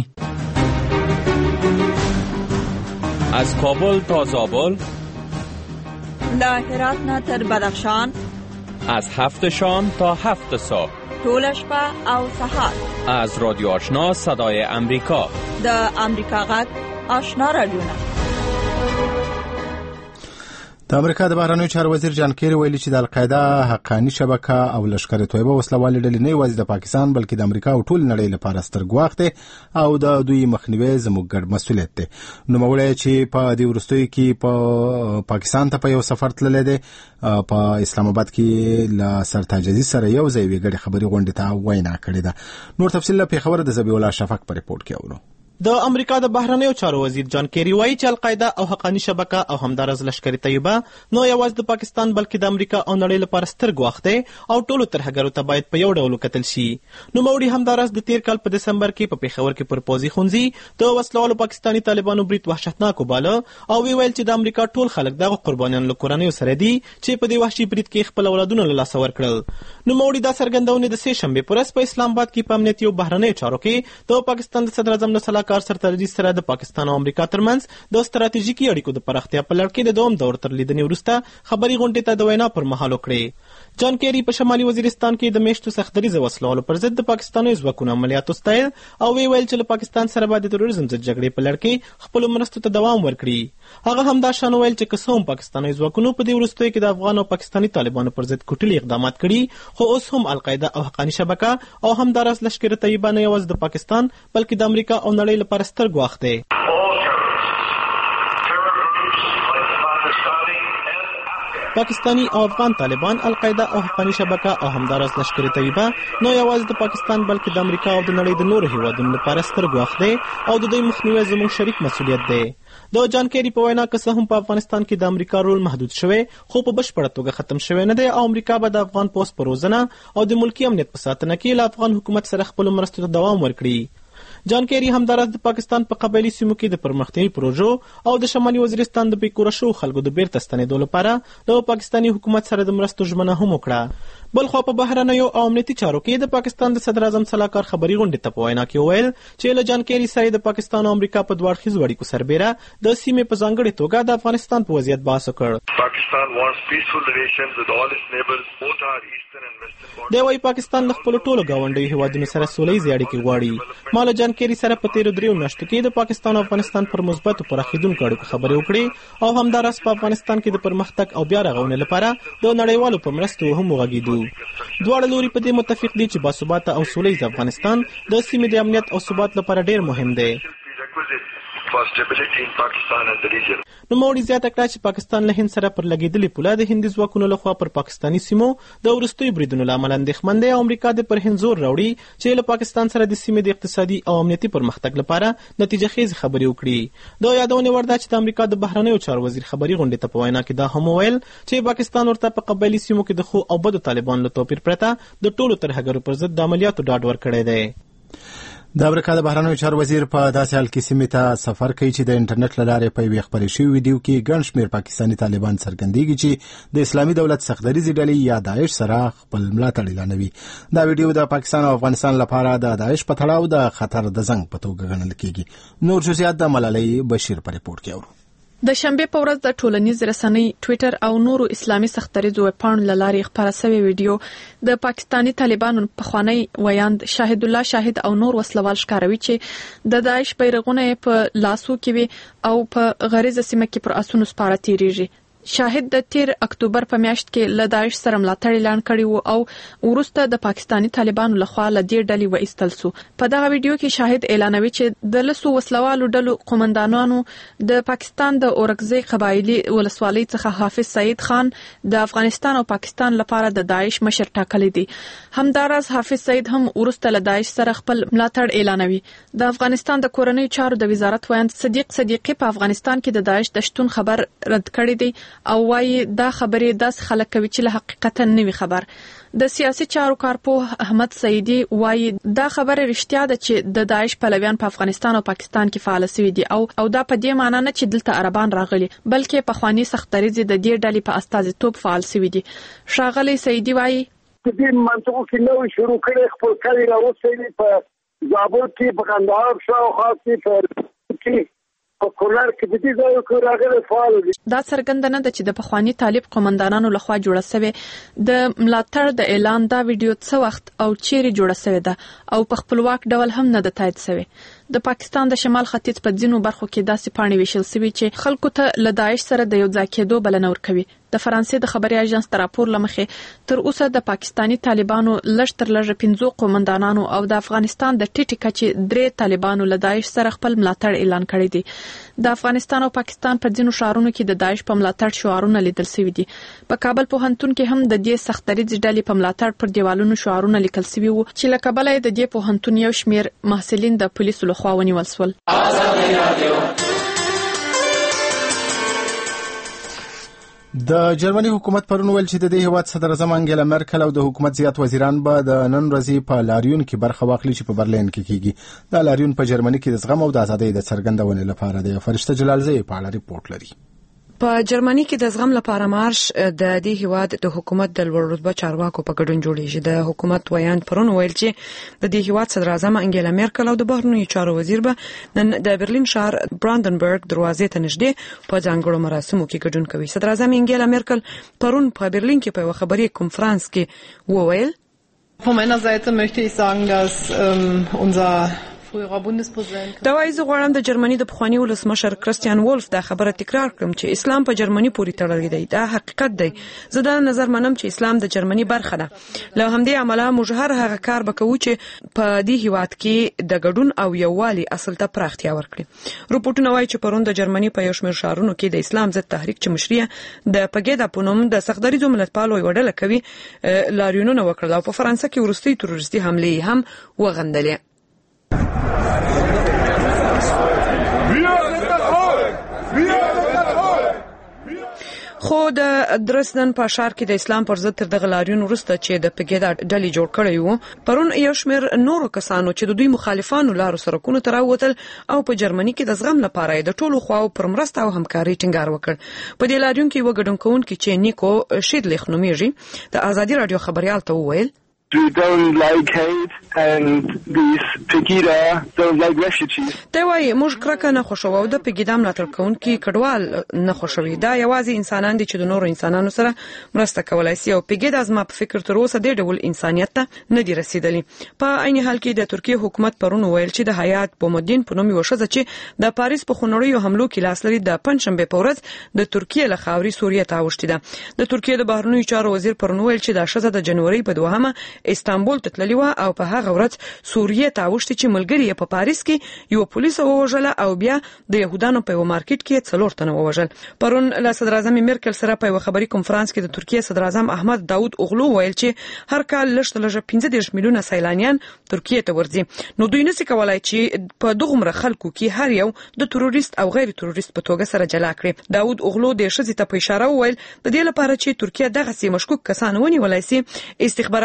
از کابل تا زابل، له هرات نه تر بدخشان، از هفت شام تا هفت صبح، طول شپه او سهار، از رادیو آشنا صدای امریکا، د امریکا غږ آشنا رادیوونه. د امریکا د بهرنیو چارو وزیر جان کیری ویلي چې د القاعده حقاني شبکه او لشکر طیبه وسلوالې ډلې نه یوازې د پاکستان بلکې د امریکا او ټول نړۍ لپاره ستر ګواښ دی او د دوی مخنیوی زموږ ګډ مسؤلیت دی. نوموړی چې په دې وروستیو کې په پاکستان ته په یو سفر تللی دی، په اسلام آباد کې له سرتاج عزیز سره یو ځای یوې ګډې خبري غونډې ته وینا کړې ده. نور تفصیل له پېښور د ذبیح الله شفق په ریپورټ کې اورو. د امریکا د بهرنیو چارو وزیر جان کیری وایي چې القاعده او حقاني شبکه او همدارس لشکر طیبه نو یوازې د پاکستان بلکې د امریکا او نړۍ لپاره ستر ګواښ دی او ټولو ترهګرو ته باید په یو ډول وکتل شي. نوموړي همدارس د تیر کال په دسمبر کې په پېښور کې پر پوځي ښوونځي د وسلوالو پاکستاني طالبانو برید وحشتناک وباله او وی ویل چې د امریکا ټول خلک دغه قربانیان له کورنیو سره دي چې په دې وحشي برید کې خپل اولادونه له لاسه ورکړل. نوموړي دا څرګندونه د سې شنبې په ورځ په اسلام آباد کې په امنیتي او بهرنیو چارو کې د پاکستان د صدر اعظم له سلاکار سرتاج عزیز سره د پاکستان او امریکا ترمنځ د ستراتیژیکي اړیکو د پراختیا په لړ کې د دوام دور تر لیدنې وروسته خبري غونډې ته د وینا پر مهال وکړې. جان کیری په شمالي وزیرستان کې د میشتو سختدریزه وسلوالو پر ضد د پاکستاني ځواکونو عملیاتو ستایل او وی ویل چې له پاکستان سره به د تروریزم ضد جګړې په لړ کې خپل مرستو ته دوام ورکړي. هغه هم دا شان ویل چې که څه هم پاکستاني ځواکونو په دې وروستیو کې د افغان او پاکستاني طالبانو پر ضد کوټلي اقدامات کړي، خو اوس هم القاعده او حقاني شبکه او همدارس لشکر طیبه نه یوازې د پاکستان بلکې د امریکا او نړۍ لپاره ستر ګواښ دی. پاکستانی او افغان طالبان، القاعده او حقاني شبکه او همدارس لشکر طیبه نو یوازې د پاکستان بلکې د امریکا او د نړۍ د نورو هیوادونو لپاره ستر ګواښ دی او د دوی مخنیوی زموږ شریک مسؤلیت دی. د جان کیری په وینا که څه هم په افغانستان کې د امریکا رول محدود شوی خو په بشپړه توګه ختم شوی نه دی او امریکا به د افغان پوسټ په روزنه او د ملکی امنیت په ساتنه کې له افغان حکومت سره خپل مرستو ته دوام ورکړي. جان کیری همدارس د پاکستان په قبایلي سیمو کې د پرمختیايي پروژو او د شمالي وزیرستان د بیکوره شو خلکو د بیرته ستنېدو لپاره د پاکستاني حکومت سره د مرستو ژمنه هم وکړه. بلخوا په بهرنیو او امنیتي چارو کې د پاکستان د صدر اعظم سلاکار خبري غونډې ته په وینا کې ویل چې له جان کیری سره د پاکستان او امریکا په دوه اړخیزو اړیکو سربیره د سیمې په ځانګړې توګه د افغانستان په وضعیت بحث وکړ. پاکستان wants peaceful relations with all its neighbors, both our eastern and western borders. دی وايي پاکستان له خپل ټولو ګاونډیو هیوادونو سره سولهییزې اړیکې غواړي. ما له جان کیری سره په تیرو دریو میاشتو کې د پاکستان او افغانستان پر مثبتو پراخېدونکو اړیکو خبرې وکړې او همداراز په افغانستان کې د پرمختګ او بیا رغونې لپاره د نړیوالو په مرستو هم وغږېدو. دواړه لوري په دې متفق دي چې باثباته او سولهییز افغانستان د سیمې د امنیت او ثبات لپاره ډېر مهم دی. نوموړي زیاته کړه چې پاکستان له هند سره پر لګېدلې پوله د هندي ځواکونو لخوا پر پاکستاني سیمو د وروستیو بریدونو له امله اندېښمن دی او امریکا د پر هند زور راوړي چې له پاکستان سره د سیمې د اقتصادي او امنیتي پرمختګ لپاره نتیجه خیز خبرې وکړي. د یادونې وړ ده چې د امریکا د بهرنیو چارو وزیر خبري غونډې ته په وینا کې دا هم وویل چې پاکستان ورته په قبایلي سیمو کې د ښو او بدو طالبانو له توپیر پرته د ټولو ترهګرو پر ضد د عملیاتو ډاډ ورکړی دی. د امریکا د بهرنیو چارو وزیر په داسې حال کې سیمې ته سفر کوي چې د انټرنیټ له لارې په یوې خپرې شوې ویډیو کې ګڼ شمېر پاکستاني طالبان څرګندېږي چې د اسلامي دولت سختدریزې ډلې یا داعش سره خپل ملاتړ اعلانوي. دا ویډیو د پاکستان او افغانستان لپاره د داعش په تړاو د خطر د زنګ په توګه ګڼل کېږي. نور جزئیات د ملالۍ بشیر په ریپورټ کې اورو. د شنبه په ورځ د ټولنیز رسنۍ ټوئیټر او نورو اسلامي سختریزو ویبپاڼو له لارې خپاره شوی ویډیو د پاکستاني طالبانو پخوانی ویاند شاهد الله شاهد او نور وسلوال ښکاروي چې د داعش بیرغونه په لاسو کې وي او په غریزه سیمه کې پر اسونو سپاره تیریږي. شاهد د تیر اکتوبر په میاشت کې له داعش سره ملاتړ اعلان کړی وو او ورسته د پاکستاني طالبانو لخوا له دې ډلې وایستل سو. په دغه ویډیو کې شاهد اعلانوي چې د لسو وسلوالو ډلو قومندانانو د پاکستان د اورکزی قبایلی ولسوالۍ څخه حافظ سعید خان د افغانستان او پاکستان لپاره د داعش مشر ټاکلی دی. همداراز حافظ سعید هم ورسته له داعش سره خپل ملاتړ اعلانوي. د افغانستان د کورنۍ چارو د وزارت ویاند صدیق صدیقی په افغانستان کې د داعش د شتون خبر رد کړی دی او وايي دا خبرې داس خلک کوي چې له حقیقتا نه وي خبر. د سیاسي چارو کارپوه احمد سعیدی وايي دا خبره رښتیا ده چې د داعش پلویان په افغانستان او پاکستان کې فعال شوي دي او او دا په دې معنی نه چې دلته عربان راغلي بلکې په خواني سختریزي د دې ډلې په استازیتوب فعال شوي دي. ښاغلی سعیدی وايي د دې منطقو کې نو شروع کړي خپل کاري راوستي په زابل کې په کندهار شاو خاصي په کې کولر کې د دې ځای کې راغلي فعال دي. دا څرګنده نه ده چې د پخوانی طالب قومندانانو لخوا جوړه شوې د ملاتړ د اعلان دا ویډیو څه وخت او چیرې جوړه شوې ده او په خپلواک ډول هم نه ده تایید شوې. د پاکستان د شمال ختیځ په ځینو برخو کې داسې پاڼې ویشل شوي چې خلکو ته له داعش سره د یو ځای کېدو بلنه ورکوي. د فرانسې د خبري اژانس تر راپور لمخې تر اوسه د پاکستانی طالبانو لږ تر لږه پنځه قومندانانو او د افغانستان د ټیټی کچې درې طالبانو له داعش سره خپل ملاتړ اعلان کړی دی. د افغانستان او پاکستان په ځینو ښارونو کې د داعش په ملاتړ شعارونه لیدل شوي دي. په کابل پوهنتون کې هم د دې سختریز ډلې په ملاتړ پر دیوالونو شعارونه لیکل شوي وو چې له کابل د دې پوهنتون یو شمیر محصلین د پولیسو لخوا ونیول شول. د جرمني حکومت پرون ویل چې د دې هیواد صدر اعظم انګیلا مرکل او د حکومت زیات وزیران به د نن ورځې په لاریون کې برخه واخلي چې په برلین کې کیږي. دا لاریون په جرمني کې د زغم او د ازادۍ د څرګندونې لپاره دی. فرشته جلالزی په اړه ریپورت لري. په جرمني کې د زغم لپاره مارش د دې هیواد د حکومت د لوړ رتبه چارواکو په ګډون جوړیږي. د حکومت ویاند پرون ویل چې د دې هیواد صدر اعظم انګیلا مرکل او د بهرنیو چارو وزیر به نن د برلین ښار براندنبرګ دروازې ته نږدې په ځانګړو مراسمو کې ګډون کوي. صدر اعظم انګیلا مرکل پرون په برلین کې په یو خبري کنفرانس کې وویل Von meiner Seite möchte ich sagen, dass ähm, unser دا وایي زه غواړم د جرمني د پخواني ولسمشر کرستیان وولف دا خبره تکرار کړم چې اسلام په جرمني پورې تړلی دی. دا حقیقت دی. زه دا نظر منم چې اسلام د جرمني برخه ده. له همدې امله موږ هر هغه کار وکړو چې په دې هیواد کې د ګډون او یووالي اصل ته پراختیا ورکړي. رپورټونه وایي چې پرون د جرمني په یو شمېر ښارونو کې د اسلام ضد تحریک چې مشري د پګیدا په نوم د سختدریزو ملتپالو یوه ډله کوي لاریونونه وکړل او په فرانسه کې وروستۍ تروریستي حملې هم وغندلې. خو د درسدن په ښار کې د اسلام پر ضد تر دغه لاریون وروسته چې د پګیدا ډلې جوړ کړی وو پرون یو شمېر نورو کسانو چې د دوی مخالفانو لارو سرکونو ته راووتل او په جرمني کې د زغم لپاره د ټولو خواو پر مرسته او همکارۍ ټینګار وکړ. په دې لاریون کې یوه ګډون کوونکي چې نیکو شیدلیخ نومیږي د ازادي راډیو خبریال ته وویل We don't like hate and these Pegida don't like refugees. دا وایي موږ کرکه نه خوښوو او د پګیدا ملاتړ کوونکي کډوال نه خوښوي. دا یوازې انسانان دي چې د نورو انسانانو سره مرسته کولای شي او پګیدا زما په فکر تر اوسه د ډول انسانیت ته نه دي رسیدلی. په عین حال کې د ترکیه حکومت پرون ویل چې د حیات بومدین په نوم یو ښځه چې د پاریس په خونړیو حملو کې لاس لري د پنځشنبه په ورځ د ترکیه له خاورې سوریه ته اوښتې ده. د ترکیه د بهرنیو چارو وزیر پرون ویل چې دا ښځه د جنوري په دوهمه استانبول ته تللې وه او په هغه ورځ سوریې ته اوښتې چې ملګري یې په پاریس کې یوه پولیسه ووژله او بیا د یهودانو په یوه مارکیټ کې څلور تنه ووژل. پرون له صدر اعظم مرکل سره په یوه خبري کنفرانس کې د ترکیه صدر اعظم احمد داود اوغلو ویل چې هر کال لږ تر لږه پنځه دېرش میلیونه سیلانیان ترکیه ته ورځي. نو دوی نشي کولای چې په دغومره خلکو کې هر یو د تروریست او غیر تروریست په توګه سره جلا کړي. داود اوغلو د ښځې ته په اشاره وویل د دې لپاره چې ترکیه دغسې مشکوک کسان ونیولی سي استخباراتي ادارې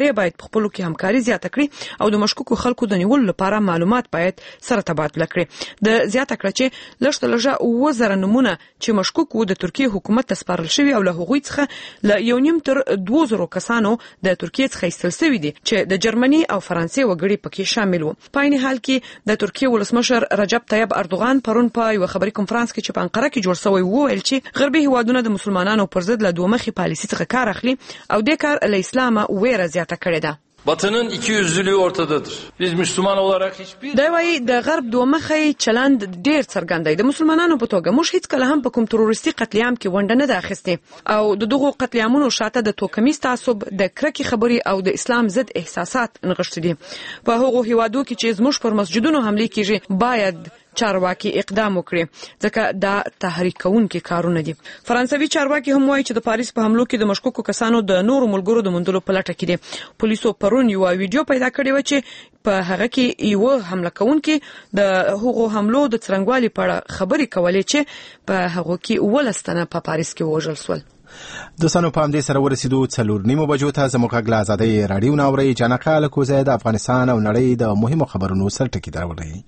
ادارې باید په خپلو کې همکاري زیاته کړي او د مشکوکو خلکو د نیولو لپاره معلومات باید سره تبادله کړي. د زیاته کړه چې لږ تر لږه اووه زره نمونه چې مشکوک وو د ترکیې حکومت ته سپارل شوي او له هغوی څخه له یو نیم تر دوه زرو کسانو د ترکیې څخه ایستل شوي دي چې د جرمني او فرانسې وګړي پکې شامل وو. په عین حال کې د ترکیې ولسمشر رجب طیب اردوغان پرون په یو خبري کنفرانس کې چې په انقره کې جوړ شوی وو ویل چې غربي هیوادونه د مسلمانانو پر ضد له دوه مخې پالیسي څخه کار اخلي او د کار له اسلامه ویره زیاته کړې ده. Batı'nın ikiyüzlülüğü ortadadır. Biz Müslüman olarak hiçbir... دا وایي د غرب دوه مخی چلند ډیر څرګند دی. د مسلمانانو په توګه موږ هیڅ کله هم په کوم تروریستي قتل عام کې ونډه نه ده اخیستې او د دغو قتل عامونو شاته د توکمیز تعصب د کرکې خبرې او د اسلام ضد احساسات نغښتي دي. په هغو هیوادو کې چې زموږ پر مسجدونو حملې کیږي باید چارواکي اقدام وکړي ځکه دا تحریک کوونکي کارونه دي. فرانسوي چارواکي هم وایي چې د پاریس په حملو کې د مشکوکو کسانو د نورو ملګرو د موندلو په لټه کې دي. پولیسو پرون یو ویډیو پیدا کړی و چې په هغه کې یو حمله کوونکي د هغو حملو د څرنګوالي په اړه خبرې کولې چې په هغه کې ولستنه په پاریس کې وژل شول. دوستانو په همدې سره ورسېدو څلور نیمو بجو ته زموږ غږ له ازادۍ راډیو نه اورئ. جانقه لکوزی د افغانستان او نړۍ د مهمو خبرونو سرټکي درولئ.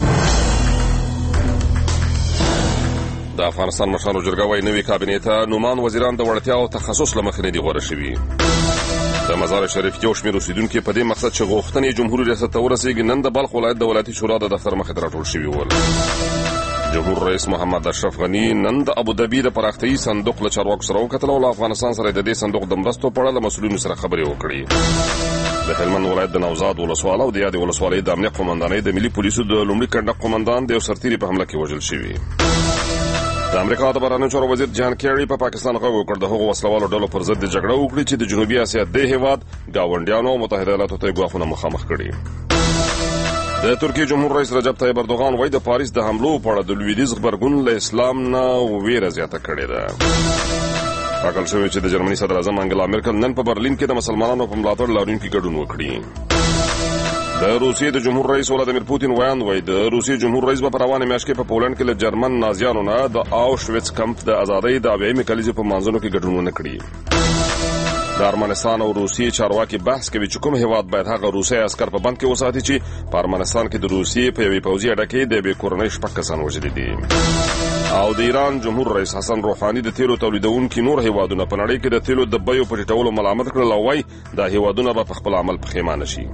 د افغانستان مشرانو جرګه وايي نوي کابینې ته نومان وزیران د وړتیا او تخصص له مخې نه دي غوره شوي. د مزار شریف یو شمېر اوسېدونکي په دې مقصد چې غوښتنې جمهور ریاست ته ورسېږي نن د بلخ ولایت د ولایتي شورا د دفتر مخې ته راټول شوي ول. جمهور رئیس محمد اشرف غني نن د ابوظبي د پراختیايي صندوق له چارواکو سره وکتل او له افغانستان سره د دې صندوق د مرستو په اړه له مسؤلینو سره خبرې وکړې. د هلمند ولایت د نوزاد ولسوالۍ او د یادې ولسوالۍ د امنیت قومندانۍ د ملي پولیسو د لومړي کنډک قومندان د یو سرتیري په حمله کې وژل شوي. د امریکا د بهرنیو چارو وزیر جان کیری په پاکستان غږ وکړ د هغو وسلوالو ډلو پر ضد جګړه وکړي چې د جنوبي اسیا د هیواد ګاونډیانو او متحده ایالاتو ته ګواښونه مخامخ کړي. د ترکیې جمهور رئیس رجب طیب اردوغان وايي د پاریس د حملو په اړه د لویدیځ غبرګون له اسلام نه ویره زیاته کړې ده. ټاکل شوی چې د جرمني صدر اعظم انګلا مرکل نن په برلین کې د مسلمانانو په ملاتړ لرونکي ګډون وکړي. د روسیې د جمهور رئیس ولادیمیر پوتین ویان وایي د روسیې جمهور رئیس په روانه میاشت کې په پولند کې له جرمن نازیانو نه د آوشویټس کمپ د ازادۍ د اویایمې کلیزې په مانځلو کې ګډون ونه کړي. د ارمنستان او روسیې چارواکي بحث کوي چې کوم هیواد باید هغه روسي عسکر په بند کې وساتي چې په ارمنستان کې د روسیې په یوې پوځي اډه کې د بې کورنۍ شپږ کسان وژلي دي. او د ایران جمهور رئیس حسن روحاني د تیلو تولیدونکي نور هیوادونه په نړۍ کې د تیلو د بیو په ټیټولو ملامت کړل او وایي دا هیوادونه به په خپل عمل پښیمانه شي.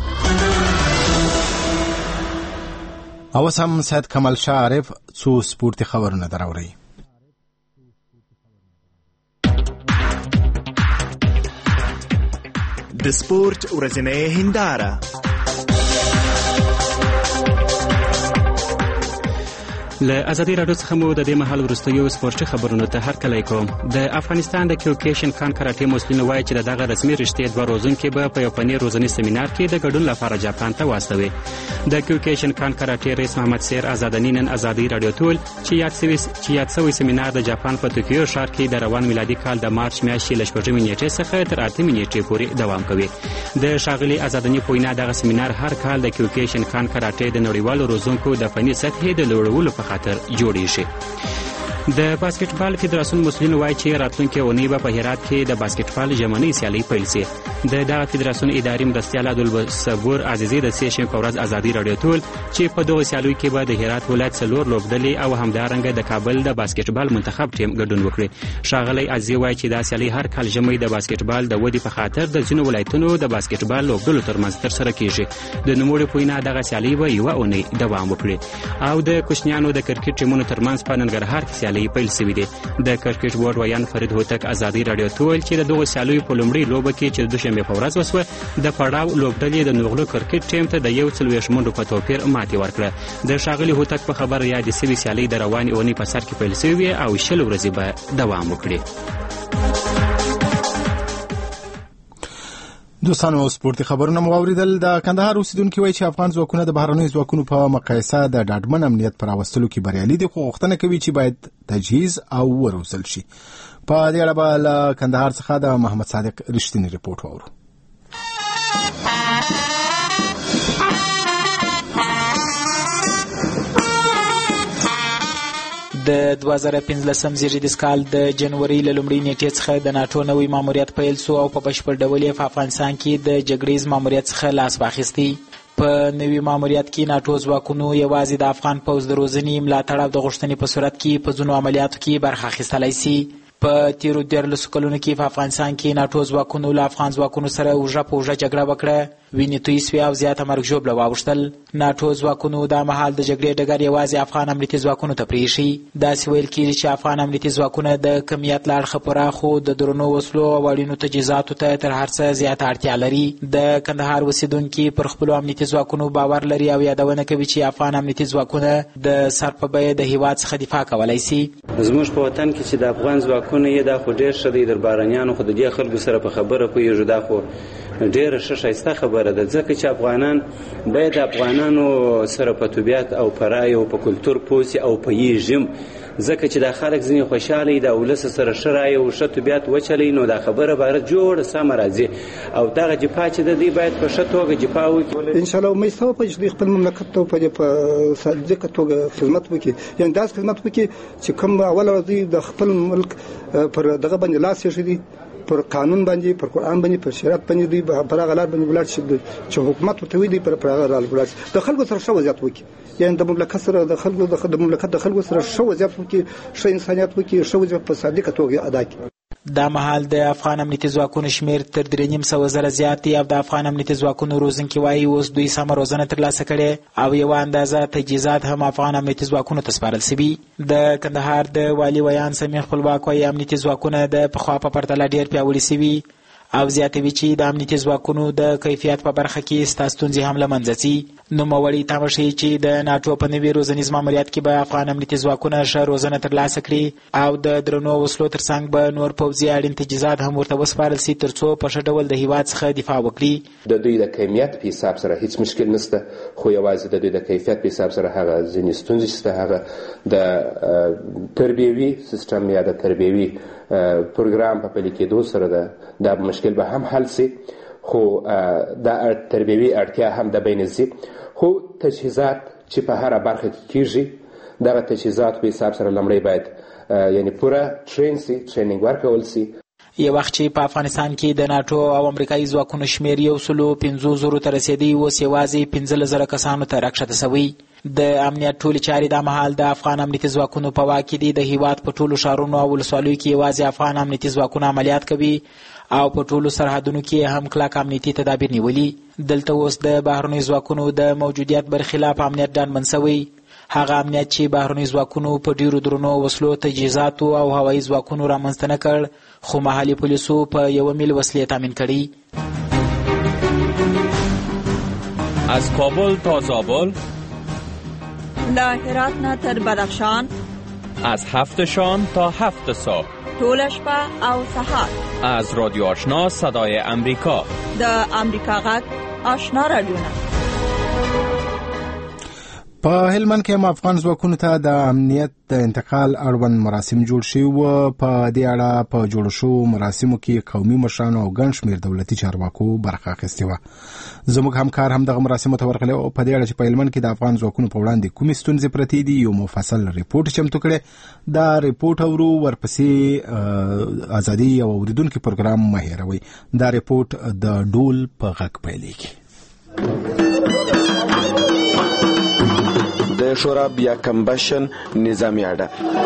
اوس هم سید کمال شاه عارف څو سپورتي خبرونه دراوړي. د سپورت ورځنۍ هنداره. له ازادي راډیو څخه مو د دې مهال وروستیو سپورتي خبرونو ته هرکلی کوم. د افغانستان د کیوکیشن کان کراټې مسؤلین وایي چې دغه رسمي رشتې دوه روزونکي به په یو فني روزنیز سیمینار کې د ګډون لپاره جاپان ته واستوي. د کیوکیشن کان کراټې رئیس محمد سیر آزادنی نن ازادي راډیو ټول چې یاد سوي چې یاد سوي سیمینار د جاپان په توکیو ښار کې د روان میلادي کال د مارچ میاشتې له شپږمې نیټې څخه تر اتمې نیټې پورې دوام کوي. د ښاغلي آزادنی په وینا دغه سیمینار هر کال د کیوکیشن کان کراټې د نړیوالو روزونکو د فني سطحې د لوړولو په خاطر جوړیږي. د باسکټبال فدراسیون مسؤلین وایي چې راتلونکې اونۍ به په هرات کې د باسکټبال ژمنۍ سیالۍ پیل شي. د دغه فدراسیون اداري مرستیال عبدالصبور عزیزي د سې شنبې په ورځ ازادي راډیو ټول چې په دغه سیالیو کې به د هرات ولایت څلور لوبډلې او همدارنګه د کابل د باسکټبال منتخب ټیم ګډون وکړي. ښاغلی عزیزي وایي چې دا سیالۍ هر کال ژمۍ د باسکټبال د ودې په خاطر د ځینو ولایتونو د باسکټبال لوبډلو ترمنځ ترسره کیږي. د نوموړي په وینا دغه سیالۍ به یوه اونۍ دوام وکړي. او د کوچنیانو د کرکټ ټیمونو ترمنځ په ننګرهار کې سیالۍ پیل شوې دي. د کرکټ بورډ ویان فرید هوتک ازادي راډیو ته ویل چې د دغو سیالیو په لومړۍ لوبه کې چې د دوشنبې په ورځ وسوه د پړاو لوبډلې د نغلو کرکټ ټیم ته د یو څلوېښت منډو په توپیر ماتې ورکړه. د ښاغلي هوتک په خبر یادې سوي سیالۍ د روانې اونۍ په سر کې پیل شوې او شل ورځې به دوام وکړي. دوستانو سپورتي خبرونه مو اوریدل. د کندهار اوسیدونکو وایي چې افغان ځواکونه د بهرنیو ځواکونو په مقایسه د ډاډمن امنیت پر راوستلو کې بریالي دي، خو غوښتنه کوي چې باید تجهیز او وروزل شي. په دې اړه به له کندهار څخه د محمد صادق رښتینی رپورټ واورو. د د دوه زره پنځلسم زیږدیز کال د جنوري له لومړۍ نیټې څخه د ناټو نوی ماموریت پیل سو او په بشپړ ډول یې په افغانستان کې د جګړیز ماموریت څخه لاس واخیستی. په نوي ماموریت کې ناټو ځواکونو یوازې د افغان پوځ د روزنې، ملاتړ او د غوښتنې په صورت کې په ځینو عملیاتو کې برخه اخیستلی سي. په تیرو دیارلسو کلونو کې په افغانستان کې ناټو ځواکونو له افغان ځواکونو سره اوږه په اوږه جګړه وکړه، وینې تویې سوې او زیاته مرګ ژوبله واوښتل. ناټو ځواکونو دا مهال د جګړې ډګر یوازې افغان امنیتي ځواکونو ته پرېښي. داسې ویل کېږي چې افغان امنیتي ځواکونه د کمیت له اړخه پراخو د درنو وسلو او اړینو تجهیزاتو ته تر هر څه زیاته اړتیا لري. د کندهار اوسېدونکي پر خپلو امنیتي ځواکونو باور لري او یادونه کوي چې افغان امنیتي ځواکونه د سر په بیه د هېواد څخه دفاع کولی سي. زموږ په وطن کې چې د افغان ځواکونه یې دا خو ډېر ښه دی، دربارنیانو خو د دې خلکو سره په خبره پوهېږو، دا خو ډېره ښه ښایسته خبره ده، ځکه چې افغانان باید د افغانانو سره په طبیعت او په رایې او په کلتور پوه سي او پوهېږم، ځکه چې دا خلک ځینې خوشحاله د ولس سره ښه رایې او ښه طبیعت وچلی، نو دا خبره باید جوړه سمه راځي او دغه دفاع چې د دې باید په ښه توګه دفاع وکړي. انشاءالله امید سوه په چې دوی خپل مملکت ته په صادقه توګه خدمت وکړي، یعنې داسې خدمت وکړي چې کوم اوله ورځ دوی د خپل ملک پر دغه باندې لاس ایښی پر قانون باندې، پر قرآن باندې، پر شریعت باندې دوی پر هغه لار باندې ولاړ شي چې حکومت ورته وي، دوی پر هغه لار ولاړ شي، د خلکو سره ښه وضعیت وکړي، یعنې د مملکت سره د خلکو د مملکت د خلکو سره ښه وضعیت وکړي، ښه انسانیت وکړي، ښه وضعیت په صادقه توګه ادا کړي. دا مهال د افغان امنیتي ځواکونو شمیر تر درې نیم سوه زره زیات دی او د افغان امنیتي ځواکونو روزونکي وایي اوس دوی سمه روزنه ترلاسه کړې او یوه اندازه تجهیزات هم افغان امنیتي ځواکونو ته سپارل سوي. د کندهار د والي ویان سمیع خپلواک وایي امنیتي ځواکونه د پخوا په پرتله ډېر پیاوړي سوي او زیاتوي چې د امنیتي ځواکونو د کیفیت په برخه کې ستا ستونزې هم له منځه ځي. نوموړی تمه ښیي چې د ناټو په نوي روزنیز ماموریت کې به افغان امنیتي ځواکونه ښه روزنه ترلاسه کړي او د درنو وسلو ترڅنګ به نور پوځي اړین تجهیزات هم ورته وسپارل سي تر څو په ښه ډول د هېواد څخه دفاع وکړي. د دوی د کمیت په حساب سره هیڅ مشکل نشته، خو یوازې د دوی د کیفیت په حساب سره هغه ځینې ستونزې شته، هغه د تربیوي سیستم یا د تربیوي پروګرام په پلي کېدو سره ده، دا مشکل به هم حل سي، خو دا تربیوي اړتیا هم د بین ځي. خو تجهیزات چې په هره برخه کې کېږي دغه تجهیزات په حساب سره لومړی باید یعنې پوره ټرین سي، ټرینینګ ورکول سي. یو وخت چې په افغانستان کې د ناټو او امریکایي ځواکونو شمیر یو سلو پنځو زرو ته رسېدی، اوس یوازې پنځلس زره کسانو ته راکښته سوی. د امنیت ټولې چارې دا مهال د افغان امنیتي ځواکونو په واک کې دي. د هېواد په ټولو ښارونو او ولسوالیو کې یوازې افغان امنیتي ځواکونه عملیات کوي او په ټولو سرحدونو کې هم کلک امنیتي تدابیر نیولي. دلته اوس د بهرنیو ځواکونو د موجودیت برخلاف امنیت ډاډمن سوی. هغه امنیت چې بهرنیو ځواکونو په ډیرو درنو وسلو، تجهیزاتو او هوایي ځواکونو رامنځته نه کړ، خو محلي پولیسو په یوه میل وسلې تامین کړي. از کابل تا زابل، له هرات نه تر بدخشان، از هفت شام تا هفت صبح، ټوله شپه او سهار. از رادیو آشنا صدای امریکا، د امریکا غږ آشنا رادیوونه. په هلمند کې هم افغان ځواکونو ته د امنیت د انتقال اړوند مراسم جوړ شوي وو. په دې اړه په جوړو شوو مراسمو کې قومي مشرانو او ګڼ شمېر دولتي چارواکو برخه اخیستې وه. زموږ همکار هم دغه مراسمو ته ورغلی او په دې اړه چې په هلمند کې د افغان ځواکونو په وړاندې کومې ستونزې پرتې دي یو مفصل ریپورټ چمتو کړی. دا ریپورټ اورو، ورپسې ازادي او اوریدونکي پروګرام مه هېروئ. دا ریپورټ د ډول په غږ پیلېږي. د شوراب یا کمبشن نظامی اډه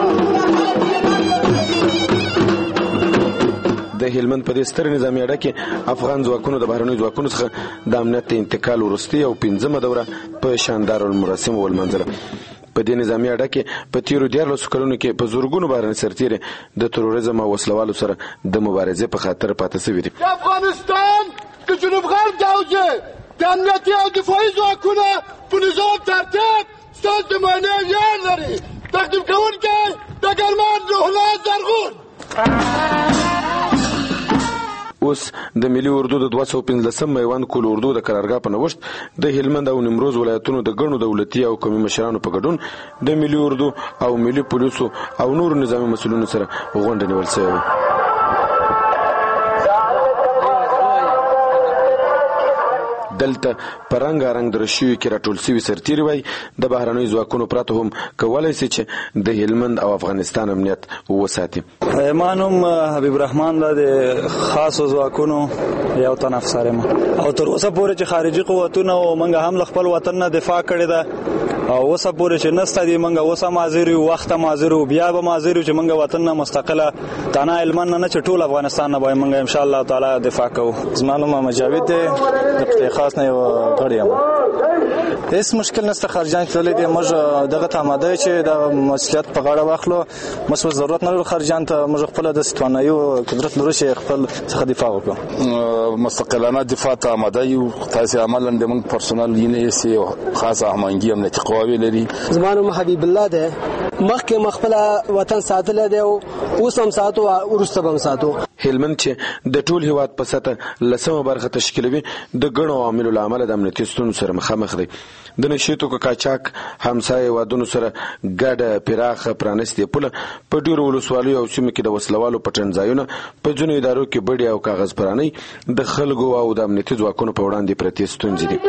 د هلمند په دې ستر نظامی اډه کې افغان ځواکونو د بهرنیو ځواکونو څخه د امنیت انتقال وروستۍ او پنځمه دوره په شاندارو مراسمو ولمانځله. په دې نظامی اډه کې په تیرو دیارلسو کلونو کې په زورګونو بهرني سرتیرې د تروریزم او وسلوالو سره د مبارزې په خاطر پاتې سوي دي. افغانستان د جنوب غرب د اوجه د امنیتي او دفاعي ځواکونو په نظام ترتیب ستاسو د معنی یار لري. تقدیم کوونکی ډګرمن روح الله زرغون. اوس د ملي اردو د دوه سوه پنځلسم میوند کل اردو د قرارګاه په نوښت د هلمند او نیمروز ولایتونو د ګڼو دولتي او قومي مشرانو په ګډون د ملي اردو او ملي پولیسو او نورو نظامي مسؤلینو سره غونډه نیول شوې وه. دلته په رنګارنګ درشیو کې راټول سوي سرتیري وای د بهرنیو ځواکونو پرته هم کولای شي چې د هلمند او افغانستان امنیت وساتي. ما نوم حبیب الرحمن د خاصو ځواکونو یو تن افسر یم او تر اوسه پورې چې خارجي قوتونه او موږ هم خپل وطن نه دفاع کړې ده او اوسه پورې چې نسته دي موږ اوسه مازیر یو وخت مازیر او بیا به مازیر چې موږ وطن نه مستقله تنه علمن نه چې ټول افغانستان نه به موږ ان شاء الله تعالی دفاع کوو. زما نوم مجاوید دی د پټې خاص نه یو غړی یم. هیڅ مشکل نشته خارجان تللی دی موږ دغه ته آماده چې د مسؤلیت په غاړه واخلو مسو ضرورت نه لري خارجان ته موږ خپل د ستوانیو قدرت لرو چې خپل څخه دفاع وکړو مستقلانه دفاع ته آماده یو تاسو عملاً د موږ پرسونل یې سي خاصه همغږي امنیتي قواوی لري. زما نوم حبیب الله دی مخکې مخبل وطن ساتل دی او اوس هم ساتو او ورسته هم ساتو. هلمند چې د ټول هیواد په سطح لسمه برخه تشکیلوي د ګڼو عواملو له امله د امنیتي ستونزو سره مخامخ دی. د نشیتو قاچاق همسایه هیوادونو سره ګډه پراخه پرانستې پوله په ډیرو ولسوالیو او سیمو کې د وسلوالو پټنځایونه په ځینو ادارو کې بډې او کاغذ پرانۍ د خلکو او د امنیتي ځواکونو په وړاندې پرتې ستونزې دي.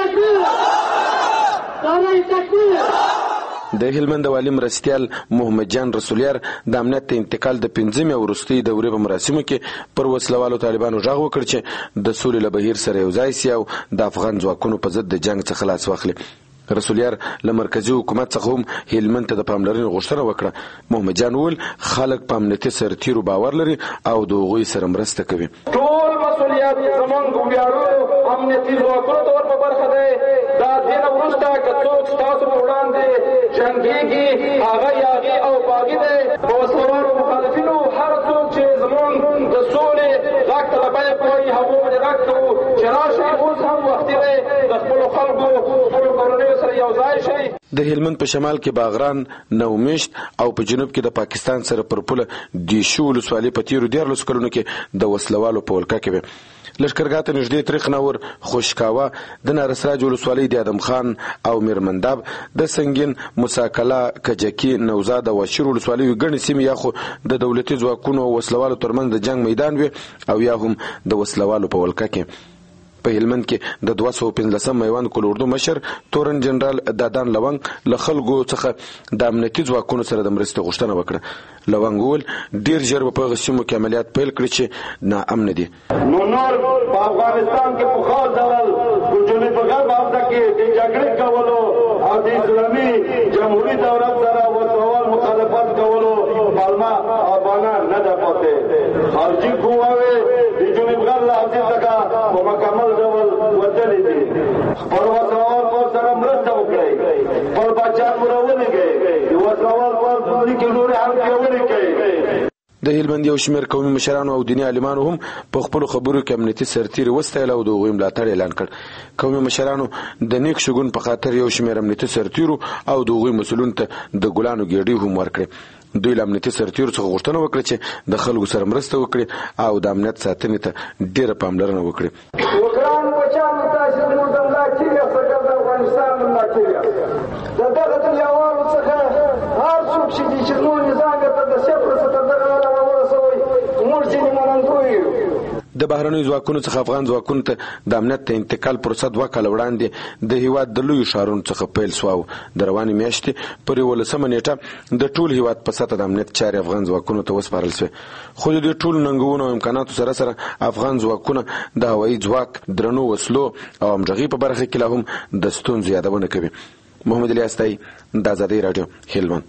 د هلمند والي مرستیال محمد جان رسولیار د امنیت ته انتقال د پنځمې او وروستۍ دورې په مراسمو کې پر وسلوالو طالبانو غږ وکړ چې د سولې له بهیر سره یو ځای سي او د افغان ځواکونو په ضد د جنگ څخه خلاص واخلي. رسولیار له مرکزي حکومت څخه هم هلمند ته د پاملرنې غوښتنه وکړه. محمد جان وویل خلک په امنیتي سرتیرو باور لري او د هغوی سره مرسته کوي. ټول مسؤلیت زموږ ویاړو امنیتي ځواکونو ته ور په برخه دی. دا دین وروسته که څوک ستاسو په وړاندې جنګېږي هغه یاغي او باغي دی. په وسلوالو مخالفینو هر څوک چې زموږ د سولې غږ ته لبیک وایي هغو باندې غږ کوو چې راشئ اوس هم وختي دی د خپلو خلکو خپلو کورنیو سره یو ځای شئ. د هلمند په شمال کې باغران نومیشت او په جنوب کې د پاکستان سره پر پوله دیشو ولسوالۍ په تیرو دیارلسو کلونو کې د وسلوالو په ولکه کې وې. لښکرګاه ته نږدې تریخ ناور خوشکاوه د نارسراج ولسوالۍ د ادم خان او میرمنداب د سنگین مساکله کجکی نوزاد او شیر ولسوالۍ ګڼې سیمې یا خو د دولتي ځواکونو او وسلوالو ترمنځ د جنگ میدان وي او یا هم د وسلوالو په ولکه کې. په هلمند کې د دوه سوه پنځلسم میوند کل اردو مشر تورن جنرال دادان لونګ له خلکو څخه د امنیتي ځواکونو سره د مرستې غوښتنه وکړه. لونګ وویل ډیر ژر به په هغه سیمو کې عملیات پیل کړي چې ناامنه دي. نو نور په افغانستان کې په خاص ډول په جنوب غرب حوزه کې د جګړې کولو او د اسلامي جمهوریت دولت سره ورسول مخالفت کولو پالما افغانان نه ده پاتې. خارجي قواوې د جنوب غرب حوزې څخه په مکمل ډول وتلې دي. خپل وسوال پر سره مرسته وکړئ. خپل بچیان مو راولېږئ. د وسوال پر ځمکې کې نورې هم پیاوړې کړئ. د هلمند یو شمېر قومي مشرانو او دیني عالمانو هم په خپلو خبرو کې امنیتي سرتیري وستایل او د هغوی ملاتړ اعلان کړ. قومي مشرانو د نیک شګون په خاطر یو شمېر امنیتي سرتیرو او د هغوی مسؤلینو ته د ګلانو ګېډۍ هم ورکړې. دوی له امنیتي سرتیرو څخه غوښتنه وکړه چې د خلکو سره مرسته وکړي او د امنیت ساتنې ته ډېره پاملرنه وکړي. وکران بچانو تاسې زموږ د ملاتړ یاست د افغانستان ملاتړ یاست. د دغه دنیاوالو څخه هر څوک چې دي چې زموږ نظام یې تر د صفر څخه تر دغه حاله راورسوئ موږ ځینې منندوی یو. د بهرنیو ځواکونو څخه افغان ځواکونو ته د امنیت ته انتقال پروسه دوه کاله وړاندې د هیواد د لویو ښارونو څخه پیل شوه او د روانې میاشتې پر یولسمه نیټه د ټول هیواد په سطحه د امنیت چارې افغان ځواکونو ته وسپارل شوې. خو د دې ټولو ننګونو او امکاناتو سره سره افغان ځواکونه د هوایي ځواک درنو وسلو او همغږۍ په برخه کې لا هم د ستونزو یادونه کوي. محمد علي استایي د ازادۍ راډیو هلمند.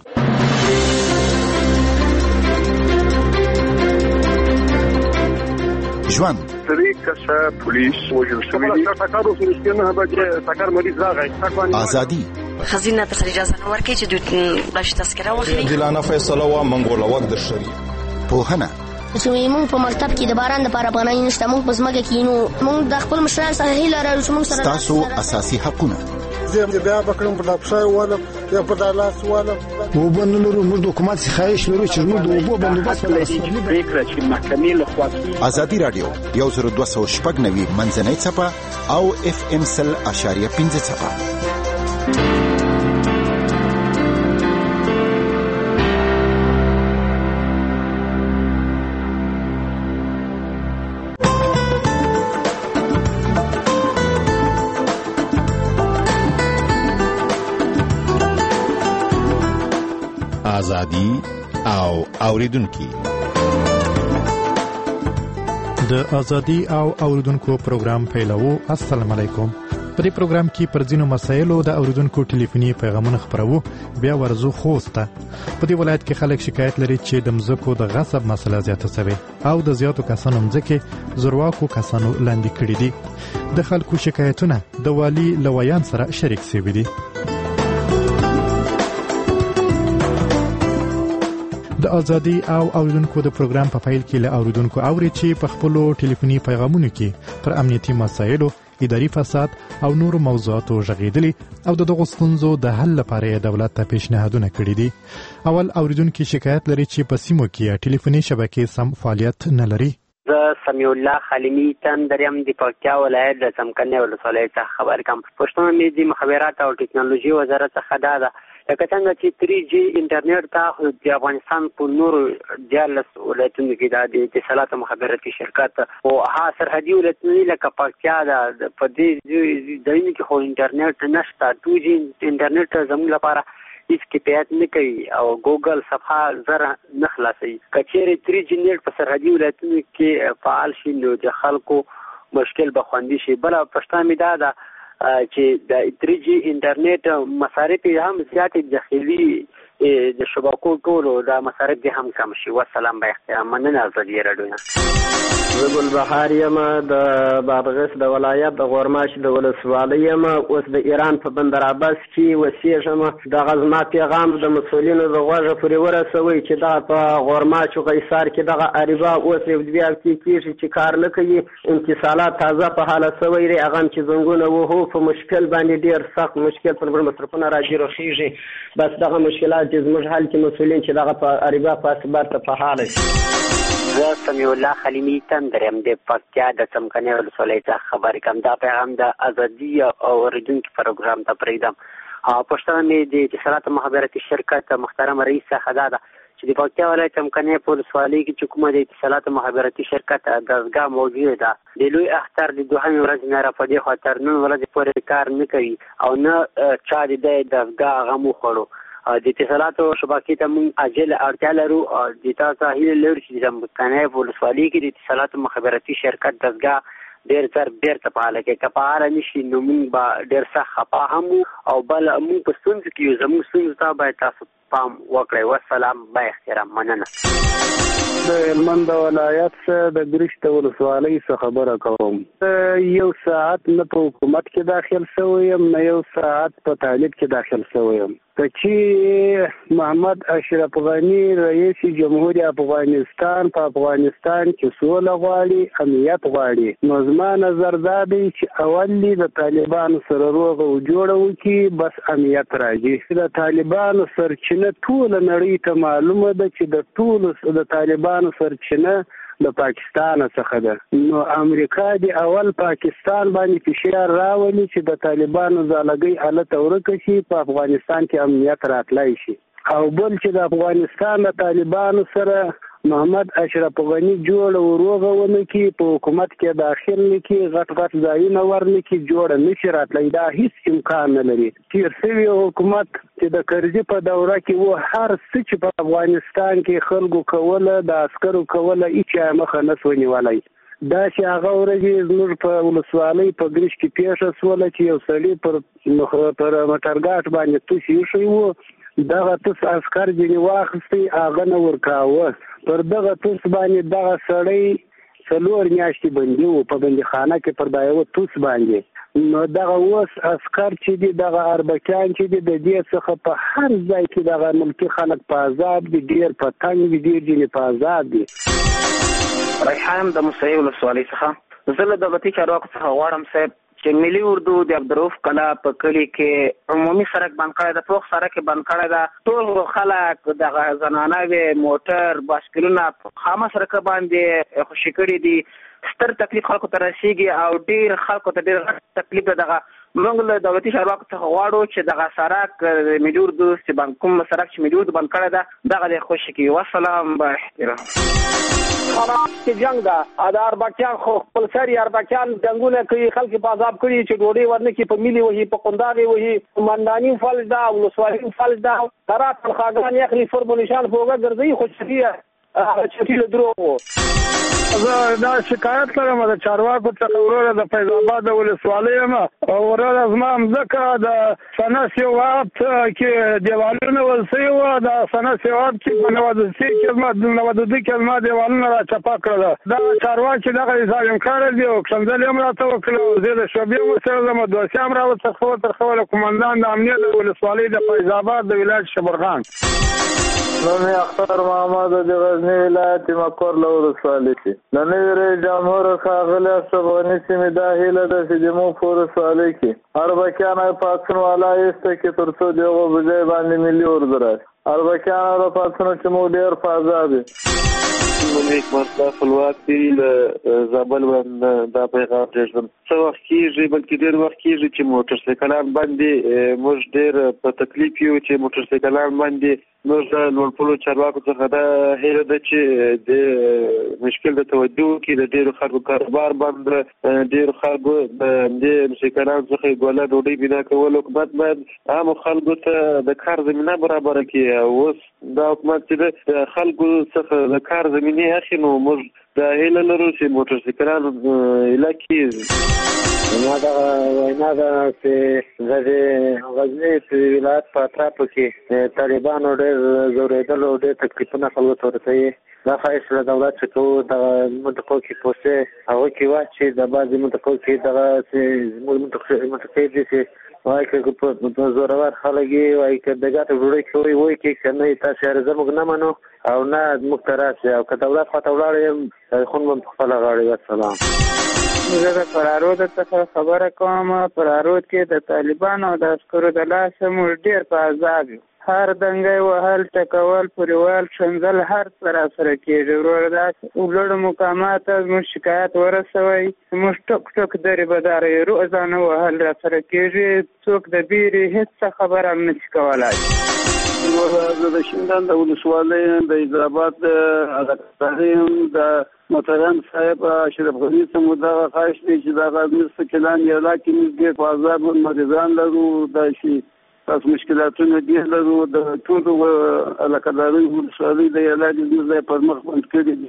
ژوند درې کسه پولیس وژل شوي دي. ټکر وشو چې نه به ټکر مریض راغی. ازادي خزینه ته اجازه نه ورکړي چې دوی باش تذکره واخلي. عادلانه فیصله و منګول وخت د شری پوهنه چې موږ په مکتب کې د باران لپاره پناه نشته موږ په ځمکه کې نو موږ د خپل مشرانو سره هیله لرو چې موږ سره تاسو اساسي حقونه زه بیا بکرم په لپشای ولم یا په دالاس ولم و بنو لرو موږ د حکومت څخه خواهش لرو چې موږ د اوبو بندوبست لرو فکر چې محکمې له خوا ازادي رادیو یو زر دوه سوه شپږ نوي منځنۍ څپه او اف ام سل اشاریه پنځه څپه. ازادي او اوریدونکو. د ازادي او اوریدونکو پروګرام پیلوو. السلام علیکم. په دې پروګرام کې پر ځینو مسایلو د اوریدونکو ټلیفوني پیغامونه خبرو. بیا ورزو خوسته په دې ولایت کې خلک شکایت لري چې د مزکو د غصب مسله زیاته شوه او د زیاتو کسانو مزکه زورواکو کسانو لاندې کړی دي. د خلکو شکایتونه د والی لویان سره شریک شوي دي. د ازادي او اوریدونکو د پروګرام په فایل کې له اوریدونکو اوري چې په خپل ټلیفوني پیغامونو کې پر امنیتي مسایلو، اداري فساد او نور موضوعاتو ژغېدلي او د دغو ستونزو د حل لپاره دولت ته پیشنهادونه کړي دي. اول اوریدونکو شکایت لري چې په سیمو کې ټلیفوني شبکې سم فعالیت نه لري. زه سمیع الله خلیمی تندریم د پکتیا ولایت د څمکنیو ولسوالۍ څخه خبر کوم. پښتون میډیا مخابرات او ټکنالوژي وزارت څخه دا ده لکه څنګه چې تری جی انټرنیټ ته د افغانستان په نورو دیارلس ولایتونو کې د اتصالات مخابراتي شرکت او ها سرحدي ولایتونه لکه پکتیا د په دې ځایونو کې خو انټرنیټ نشته. ټو جی انټرنیټ زموږ لپاره هیڅ کفایت نه کوي او ګوګل صفحه زره نه خلاصوي. کچېرې تری جی نیټ په سرحدي ولایتونو کې فعال شي نو د خلکو مشکل به خوندي شي. بله پښتانه مې دا ده چې د تری جی انټرنیټ مصارف هم زیاتې داخلي د شبکو ټولو د مصارف هم کم شي. والسلام به احترام. مننه ازادي راډیو. زه ګلبهار یم د بادغیس د ولایت د غورماش د ولسوالۍ یم. اوس د ایران په بندر عباس کې اوسېږم. دغه زما پیغام د مسؤلینو د غوږه پورې ورسوئ چې دغه په غورماش او قیصار کې دغه اریبا اوس یو دوه هفتې کېږي چې کار نه کوي. انتصالات تازه په حاله سوی دی. هغه چې زنګونه وهو په مشکل باندې ډېر سخت مشکل پر بل مصرفونه راځي روخیږي. بس دغه مشکلات چې زموږ حل کې مسؤلین چې دغه په اریبا په اعتبار ته فعال شي. زه سمیع الله خلیمی تندریم د پکتیا د څمکنیو ولسوالۍ څخه خبرې کوم. دا پیغام د ازادي او اوریدونکو پروګرام ته پرېږدم. پښتانه مې د اتصالات مخابراتي شرکت محترم رئیس څخه دا ده چې د پکتیا ولایت څمکنیو په ولسوالۍ کې چې کومه د اتصالات مخابراتي شرکت دستګاه موجوده ده د لوی اختر د دوهمې ورځې نه را په دې خوا تر نن ورځې پورې کار نه کوي او نه چا د دې دستګاه هغه وخوړو. د اتصالاتو شبکې ته موږ عاجل اړتیا لرو. د تاسو هیله لرو چې د څمکنیو په ولسوالۍ کې د اتصالاتو مخابراتي شرکت دستګاه ډېر زر بیرته فعاله کړي. که فعاله نه شي نو موږ به ډېر سخت خفه هم او بل موږ په ستونزو کې یو. زموږ ستونزو ته باید تاسو پام وکړئ. والسلام با احترام. مننه. د هلمند ولایت څخه د ګرشت ولسوالۍ څخه خبره کوم. یو ساعت نه په حکومت کې داخل شوی یم نه یو ساعت په طالب کې داخل شوی یم. چې محمد اشرف غنی رئیس جمهور افغانستان په افغانستان کې سوله غواړي، امنیت غواړي، نو زما نظر دا دی چې اول د طالبانو سره روغه او جوړه وکړي بس امنیت راځي. د طالبانو سرچینه ټول نړۍ ته معلومه ده چې د ټول د طالبانو سرچینه د پاکستان څخه ده. نو امریکا دی اول پاکستان باندې فشار راولي چې د طالبانو زالګي حالت ورکه شي په افغانستان کې امنیت راتلای شي. او بل چې د افغانستان د طالبانو سره محمد اشرف غنی جوړ او روغه ونه کې په حکومت کې داخل نه کې غټ غټ ځایونه ورنه کې جوړ نشي راتلای. دا هیڅ امکان نه لري. تیر شوی حکومت چې د کرزي په دوره کې و هر څه چې په افغانستان کې خلکو کوله د عسکرو کوله هیڅ مخه نه سو نیولای. دا چې هغه ورځې زموږ په ولسوالۍ په ګرش کې پیښه سوله چې یو سړی پر پر موټرګاټ باندې توشي شوی وو. دغه توس عسکر ځینې واخیستی هغه نه ورکاوه. پر دغه توس باندې دغه سړی څلور میاشتې بندي وو په بندیخانه کې پر دا یو توس باندې. نو دغه اوس عسکر چې دي دغه اربکیان چې دي د دې څخه په هر ځای کې دغه ملکي خلک په آزاد دي، ډېر په تنګ دي، ډېر ځینې په آزاد دي. ریحان د موسهي ولسوالۍ څخه. زه له دولتي چارواکو څخه غواړم صاحب چې ملي اردو د عبدالرؤف کلا په کلي کې عمومي سړک بند کړی ده، پوخ سړک بند کړی ده. ټول خلک دغه زنانه موټر بایسکلونه خامه سړک باندې خوشي کړي دي. ستر تکلیف خلکو ته رسیږي او ډیر خلکو ته ډیر تکلیف ده. دغه موږ له دولتي چارواکو څخه غواړو چې دغه سړک ملي اردو چې کوم سړک چې ملي اردو بند کړی ده دغه دې خوشي کړي. والسلام با احترام. خلاص کې جنگ ده د اربکیان خو خپل سری اربکیان جنگونه کوي، خلک په عذاب کړي چې ډوډۍ ورنکي په ملي وهي په قنداغي وهي منداني فلج ده او ولسوالي فلج ده ترات الخاګان یخلي فرمو نشان فوګه ګرځي خوشفيه چې له دروغو. زه دا شکایت لرم د چارواکو څخه وروره د فیض آباد د ولسوالۍ یم او وروره زما مځکه د سنه سیواب کې دیوالونه ول سوي وو. د سنه سیواب کې په نوادسي کې زما نواددي کې زما دیوالونه را چپا کړل. دا چارواکي دغه ظالم کار دی او څنګه هم راته وکړو. زه د شوبې مسله زما دوسي هم راوڅخه تر خو کمانډان د امنیت د ولسوالۍ د فیض آباد د ولایت شبرغان. نوم یې اختر محمد د غزنی ولایت مکور له ولسوالۍ کې د نوي رئیس جمهور ښاغلي اشرف غني سیمې دا هیله ده چې زموږ په ولسوالۍ کې اربکیان یې پاڅون والا ایسته کې تر څو د هغو په ځای باندې ملي اردو راشي. اربکیان او د پاڅونو چې موږ ډېر په عذاب یو. ملک مصطفی خپلواک دی له زابل باندې دا پیغام پرېږدم. څه وخت کېږي بلکې ډېر وخت کېږي چې موټر سایکلان باندې موږ ډېر په تکلیف یو چې موټر سایکلان باندې موږ د لوړپوړو چارواکو څخه دا هیله ده چې د مشکل د توجه کې د ډېرو خلکو کاروبار باندې ډېرو خلکو د دې سایکلانو څخه ګوله ډوډۍ پیدا کول. حکومت باید عامو خلکو ته د کار زمینه برابره کړي. اوس دا حکومت چې د خلکو څخه د کار زمینه اخلي نو موږ دا هیله لرو چې موټر سایکلانو علاقې ما دا وینا ده چې د غزنی په ولایت په اطرافو کې طالبانو ډېر زورېدل او ډېر تکلیفونه خلکو ته ورسوي. دا خواهش له دولت چې کوو دغه منطقو کې پوسټې هغوی کې واچي د بعضې منطقو کې دغه چې زموږ منطقې دي چې وایي که په زورور خلک یې وایي که د ګټې ډوډۍ کوي وایي کې که نه تاسې عرضه موږ نه منو او نه موږ ته راشي او که دولت خواته ولاړ یم خون به په خپله غاړه. والسلام. زه د فرارود څخه خبره کوم. فرارود کې د طالبانو د عسکرو د لاسه موږ ډېر په عذاب یو. هر دنګی وهل ټکول پوریوال شنځل هر څه راسره کېږي. وروره داسې لوړو مقامات ته زموږ شکایت ورسوئ. موږ ټوک ټوک درې بداره یې روزانه وهل راسره کېږي. څوک د بیرې هېڅ خبره هم نشي کولی. زه د شینډان د ولسوالۍ د حیدرآباد د د محترم صاحب اشرف غني څخه دغه خواهش دی چې دغه مست کلان یو لاکه موږ په عذاب مریضان لرو د شي تاسو مشکلاتونه دي لرو د ټولو علاقه‌داري ولسوالۍ د علاج د پرمخ باندې کېږي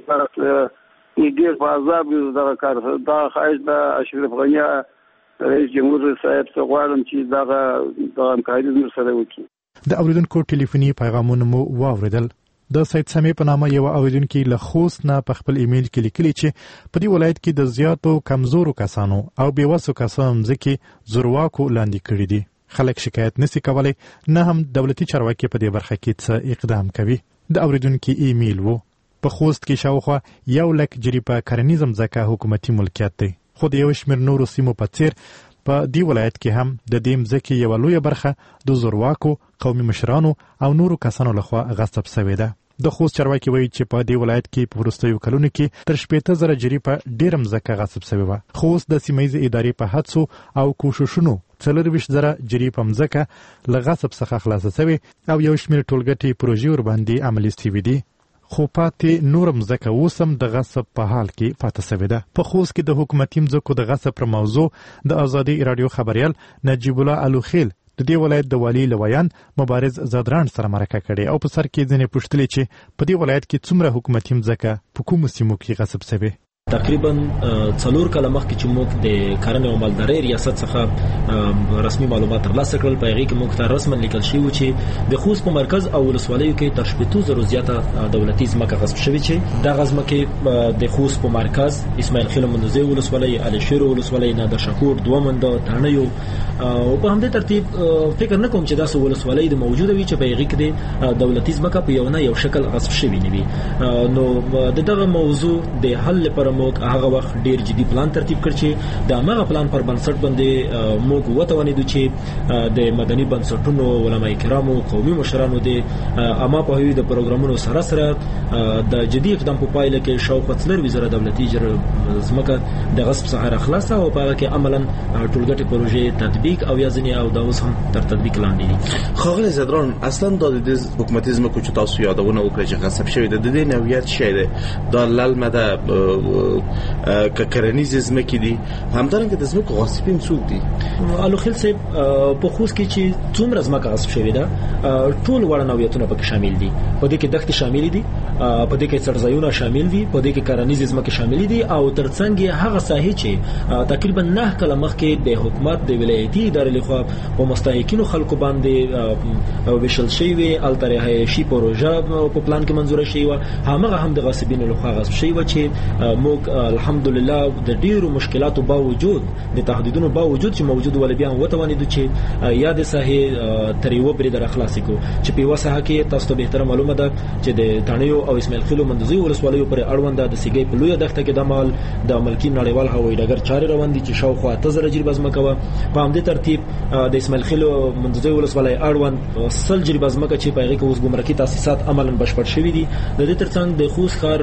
چې ډېر په عذاب دغه کار دا خواهش د اشرف غني رئیس جمهور صاحب څخه غواړم چې دغه د همکاري سره وکړي. د اوریدونکو ټلیفوني پیغامونه مو واوریدل. د سید سمې په نامه یو اوریدونکي له خوست نه په خپل ایمیل کې لیکلي چې په دې ولایت کې د زیاتو کمزورو کسانو او بیوسو کسانو ځکه زورواکو لاندې کړي دي. خلک شکایت نسی کولای، نه هم دولتي چارواکي په دې برخه کې څه اقدام کوي. د اوریدونکي ایمیل وو. په خوست کې شاوخوا یو لک جریبه کرنیز ځمکه حکومتي ملکیت دی، خو د یو شمېر نورو سیمو په څیر په دې ولایت کې هم د دې ځمکې یوه لویه برخه د زورواکو، قومي مشرانو او نورو کسانو لخوا غصب شوې ده. د خوست چارواکي وایي چې په دې ولایت کې په وروستیو کلونو کې تر شپېته زره جریبه ډېره ځمکه غصب شوې وه. خوست د سیمهیزې ادارې په هڅو او کوښښونو څلرویشت زره جریبه ځمکه له غصب څخه خلاصه شوې او یو شمېر ټولګټې پروژې ورباندې عملي شوې دي. خو پاتې نورم ځکه اوس هم د غصب په حال کې پاتې شوې ده. په خوست کې د حکومتي ځمکو د غصب پر موضوع د ازادي راډیو خبریال نجیب الله الوخیل د دې ولایت د والي لویان مبارز زادران سره مرکه کړې او په سر کې ځینې پوښتلې چې په دې ولایت کې څومره حکومتي ځمکه په کومو سیمو کې غصب شوې. تقریبا څلور کاله مخکې چې موږ د کرنې او مالدارۍ ریاست څخه رسمي معلومات ترلاسه کړل، په هغې کې موږ ته رسما لیکل شوي چې د خوست په مرکز او ولسوالیو کې تر شپېتو زرو زیاته دولتي ځمکه غصب شوې چې دغه ځمکې د خوست په مرکز اسماعیل خیل مندوزی ولسوالۍ، علشیر ولسوالۍ، نادر شکور، دوه منده، تڼیو او په همدې ترتیب فکر نه کوم چې داسې ولسوالۍ د موجوده وي چې په هغې کې د دولتي ځمکه په یو نه یو شکل غصب شوي نه وي. نو د دغه موضوع د حل لپاره موږ هغه وخت ډیر جدي پلان ترتیب کړ چې د هغه پلان پر بنسټ باندې موږ وتوانیدو چې د مدني بنسټونو علماء کرامو قومي مشرانو د عامه په هوی د پروګرامونو سره سره د جدي اقدام په پایله کې شاوخوا څلور وزاره دولتي ځمکه د غصب څخه راخلاصه او په هغه کې عملاً ټولګټې پروژې تطبیق او یا ځینې او دا اوس هم تر تطبیق لاندې دي. ښاغلی زدران، اصلا د حکومتي ځمکو چې تاسو یادونه وکړه چې غصب شوی د دې نوعیت شی دی دا للمه ده که کرنیزې ځمکې دي، همدارنګه د ځمکو غاصبین څوک دي؟ الوخیل صاحب په خوست کې چې څومره ځمکه غصب شوې ده ټول وړ نوعیتونه پکې شامل دي. په دې کې دښتې شامل دي، په دې کې څړځایونه شامل دي، په دې کې کرنیزې ځمکې شامل دي او ترڅنګ هغه ساحې چې تقریبا نه کله مخکې د حکومت د ولایتي ادارې لخوا په مستحقینو خلکو باندې ویشل شوی وي الته رهایشي پروژه په پلان کې منظوره شوی و، همغه هم د غاصبینو لخوا غصب شوی و چې موږ الحمدلله د ډیرو مشکلاتو باوجود د تهدیدونو باوجود چې موجود ول بیا وتوانیدو چې یاد ساحې تر یو بری در خلاصې کو چې په وسه کې تاسو ته به معلومه ده چې د تانیو او اسماعیل خیلو مندوزي ولسوالیو پر اړوند د سیګي په لوی دښته کې د مال د ملکی نړیوال هوایي ډګر چارې روان دي چې شاوخوا ته زره جریب ځمکه و. په همدې ترتیب د اسماعیل خیلو مندوزي ولسوالۍ اړوند سل جریب ځمکه چې په هغه کې اوس ګمرکي تاسیسات عملاً بشپړ شوي دي. د دې ترڅنګ د خوست ښار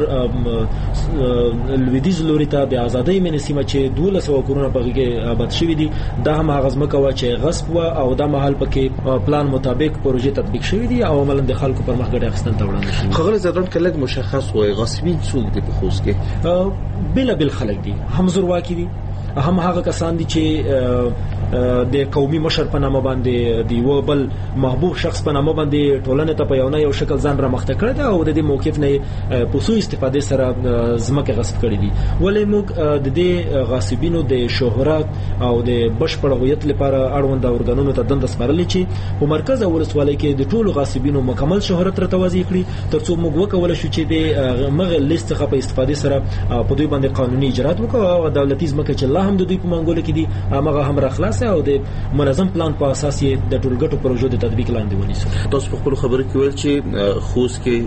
لویدیځ لوري ته د ازادۍ مینې سیمه چې دولس سوه کورونه په هغې کې آباد شوي دي دا هم هغه ځمکه وه چې غصب وه او دا مهال پکې پلان مطابق پروژې تطبیق شوي دي او عملاً د خلکو پر مخ ګټې اخیستنې ته وړاندې شوي. ښاغلی زدران، که لږ مشخص وایي غاصبین څوک دي په خوست کې؟ بېلابېل خلک دي، هم زورواکي دي، هم هغه کسان دي چې د قومي مشر په نامه باندې د یو بل محبوب شخص په نامه باندې ټولنې ته په یو نه یو شکل ځان را مخته کړی دی او د دې موقف نه په سوء استفادې سره ځمکې غصب کړي دي. ولې موږ د دې غاصبینو د شهرت او د بشپړ هویت لپاره اړوند ارګانونو ته دنده سپارلې چې په مرکز او ولسوالۍ کې د ټولو غاصبینو مکمل شهرت را توضیح کړي ترڅو موږ وکولای شو چې د مغه لیست څخه په استفادې سره په دوی باندې قانوني اجرات وکړو او دولتي ځمکه چې الله هم د دوی په منګولو کې دي هغه هم را خلاص او د منظم پلان په اساس یې د ټولګټو پروژو د تطبیق لاندې ونیسو. تاسو په خپل خبرو کې ویل چې خوست کې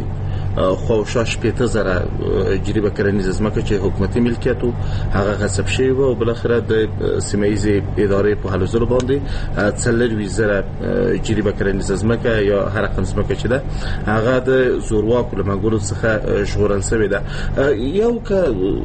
خو شپېته زره جریبه کرنیزه ځمکه چې حکومتي ملکیت و هغه غصب شوی و او بالاخره د سیمه ییزې ادارې په هلو ځلو باندې څلوېښت زره جریبه کرنیزه ځمکه یا هر رقم ځمکه چې ده هغه د زورواکو له منګولو څخه ژغورل شوې ده. یو که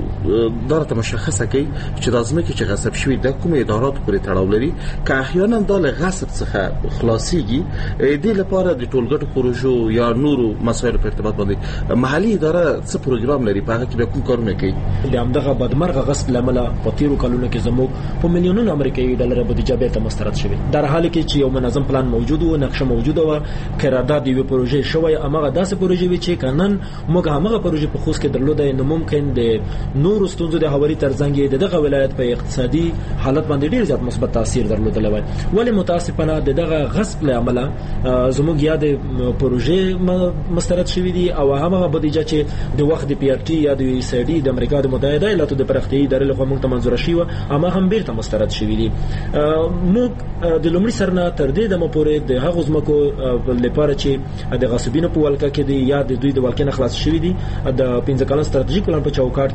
دا راته مشخصه کوي چې دا ځمکې چې غصب شوي د کومو اداراتو پورې تړاو لري که احیانا دا له غصب څخه خلاصېږي دې لپاره د ټولګټو پروژو یا نورو مسایلو په ارتباط باندې محلي اداره څه پروګرام لري په هغه کې به کوم کارونه کوي؟ د همدغه بدمرغه غصب له امله په تېرو کلونو کې زموږ په میلیونونو امریکایي ډالره بودیجه بیرته مسترد شوې در حال کې چې یو منظم پلان موجود و نقشه موجوده وه قرارداد یوې پروژې شوی همغه داسې پروژې وي چې که نن موږ همغه پروژې په خوست کې درلودی نو ممکن د نورو ستونزو د هواري ترڅنګ د دغه ولایت په اقتصادي حالت باندې ډېر زیات مثبت تاثیر درلودلی وای. ولې متاسفانه د دغه غصب له امله زموږ یا د پروژې مسترد شوي دي او همغه بودیجه چې د وخت د پی ار ټي یا د یو ایس آی ډي د امریکا د متحده ایالاتو د پراختیایي ادارې لخوا موږ ته منظوره شوې وه همه هم بیرته مسترد شوي دي. موږ د لومړي سر نه تر دې دمه پورې د هغو ځمکو لپاره چې د غاصبینو په ولکه کې دي یا د دوی د ولکې نه خلاص شوي دي د پنځه کلن ستراتیژیک پلان په چوکاټ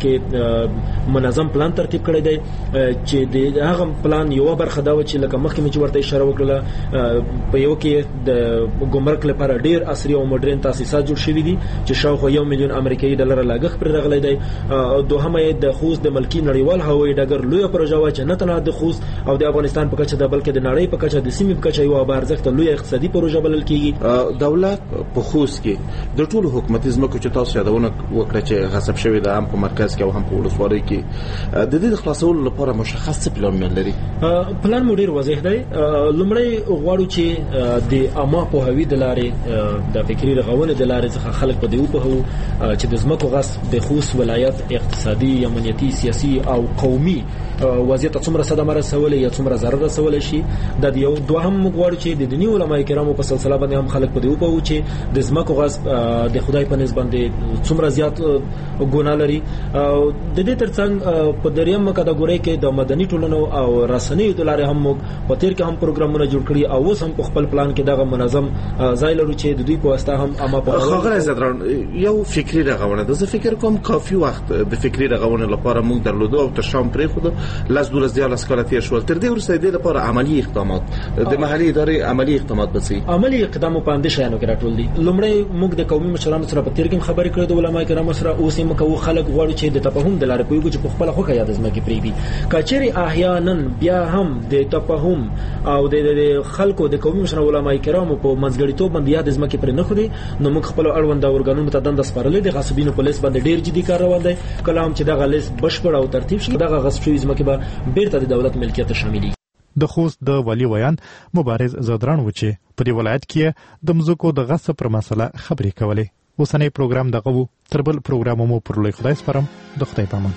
کې منظم پلان ترتیب کړی دی چې د هغه پلان یوه برخه دا و چې لکه مخکې مې چې ورته اشاره وکړله په یو کې د ګمرک لپاره ډېر عصري او مډرن تاسیسات جوړ شوي دي چې شاوخوا یو میلیون امریکایي ډالر لاګښت پرې راغلی دی. دوهمه یې د خوست د ملکي نړیوال هوایي ډګر لویه پروژه وه چې نه تنها د خوست او د افغانستان په کچه ده بلکې د نړۍ په کچه د سیمې په کچه یوه باارزښته لویه اقتصادي پروژه بلل کېږي. دولت په خوست کې د ټولو حکومتي ځمکو چې تاسو یادونه وکړه چې غصب شوې ده هم په مرکز کې او هم په ولسوالۍ کې د دې د خلاصولو لپاره مشخص څه پلانونه لري؟ پلان مو ډېر واضح دی. لومړی غواړو چې د عامه پوهاوي د لارې د فکري رغونې د لارې څخه خلک په دې وپوهوو چې د ځمکو غصب د خوست ولایت اقتصادي امنیتي سیاسي او قومي وضعیت څومره صدمه رسولی یا څومره ضرر رسولی شي. د یو دوهم موږ غواړو چې د دیني علماء کرامو په سلسله باندې هم خلک په دې وپوهوو چې د ځمکو غصب د خدای په نسبت باندې څومره زیات ګناه لري. د دې ترڅنګ په درېیمه کټګورۍ کې د مدني ټولنو او رسنیو د لارې هم موږ په تېر کې هم پروګرامونه جوړ کړي او اوس هم په خپل پلان کې دغه منظم ځای لرو چې د دوی په واسطه هم عامه پوهاوی. ښاغلی زدران، یو فکری رغونه ده. زه فکر کوم کافي وخت د فکری رغونه لپاره موږ درلودو او تشام پرې خو لاس دور از دیاله سکاله تیر شول. تر دې ورسته د لپاره عملی اقدامات د محلي ادارې عملی اقدامات بسي عملی اقدام په اندې شایانو کې راټول دي. لومړی موږ د قومي مشرانو سره په تیر کې خبرې کړې د علماء کرامو سره. اوس یې مکو خلک غواړي چې د تفاهم د لارې په یوه چې په خپل خوکه یاد زمکه پریبي کچري احیانا بیا هم د تفاهم او د خلکو د قومي مشرانو علماء کرامو په منځګړیتوب باندې یاد زمکه پرې نه خوري نو موږ خپل اړوند اورګانونو ته دند سپارلې د غصبینو پولیس باندې ډیر جدي کار روان دی. کلام چې دغه لیست بشپړ او ترتیب شي دغه غصب شوی زمکه به بیرته د دولت ملکیت شاملي. د خوست د ولی ویان مبارز زادران و چې په دې ولایت کې د مزکو د غصب پر مسله خبرې کولې. اوسنۍ پروګرام دغه وو. تر بل پروګرام مو پر لوی خدای سپارم. د خدای پامان.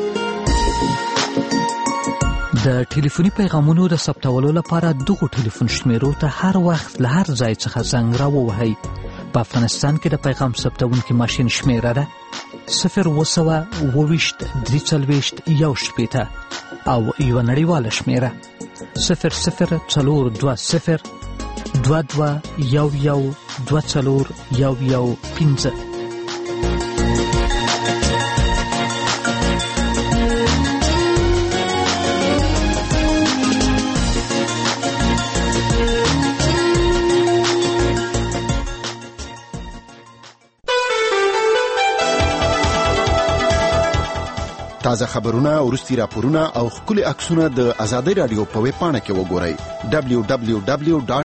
د ټلیفوني پیغامونو د ثبتولو لپاره دغه ټلیفون شمیرو ته هر وخت له هر ځای څخه زنګ راووهئ. په افغانستان کې د پیغام ثبتونکي ماشین شمیره ده صفر اووه سوه اووه ویشت درې څلوېښت یو شپېته او یوه نړیواله شمیره صفر صفر څلور دوه صفر دوه دوه یو یو دوه څلور یو یو پنځه. تازه خبرونه، وروستي راپورونه او ښکلي عکسونه د ازادۍ راډیو په ویب پاڼه کې وګورئ. دبلیو دبلیو دبلیو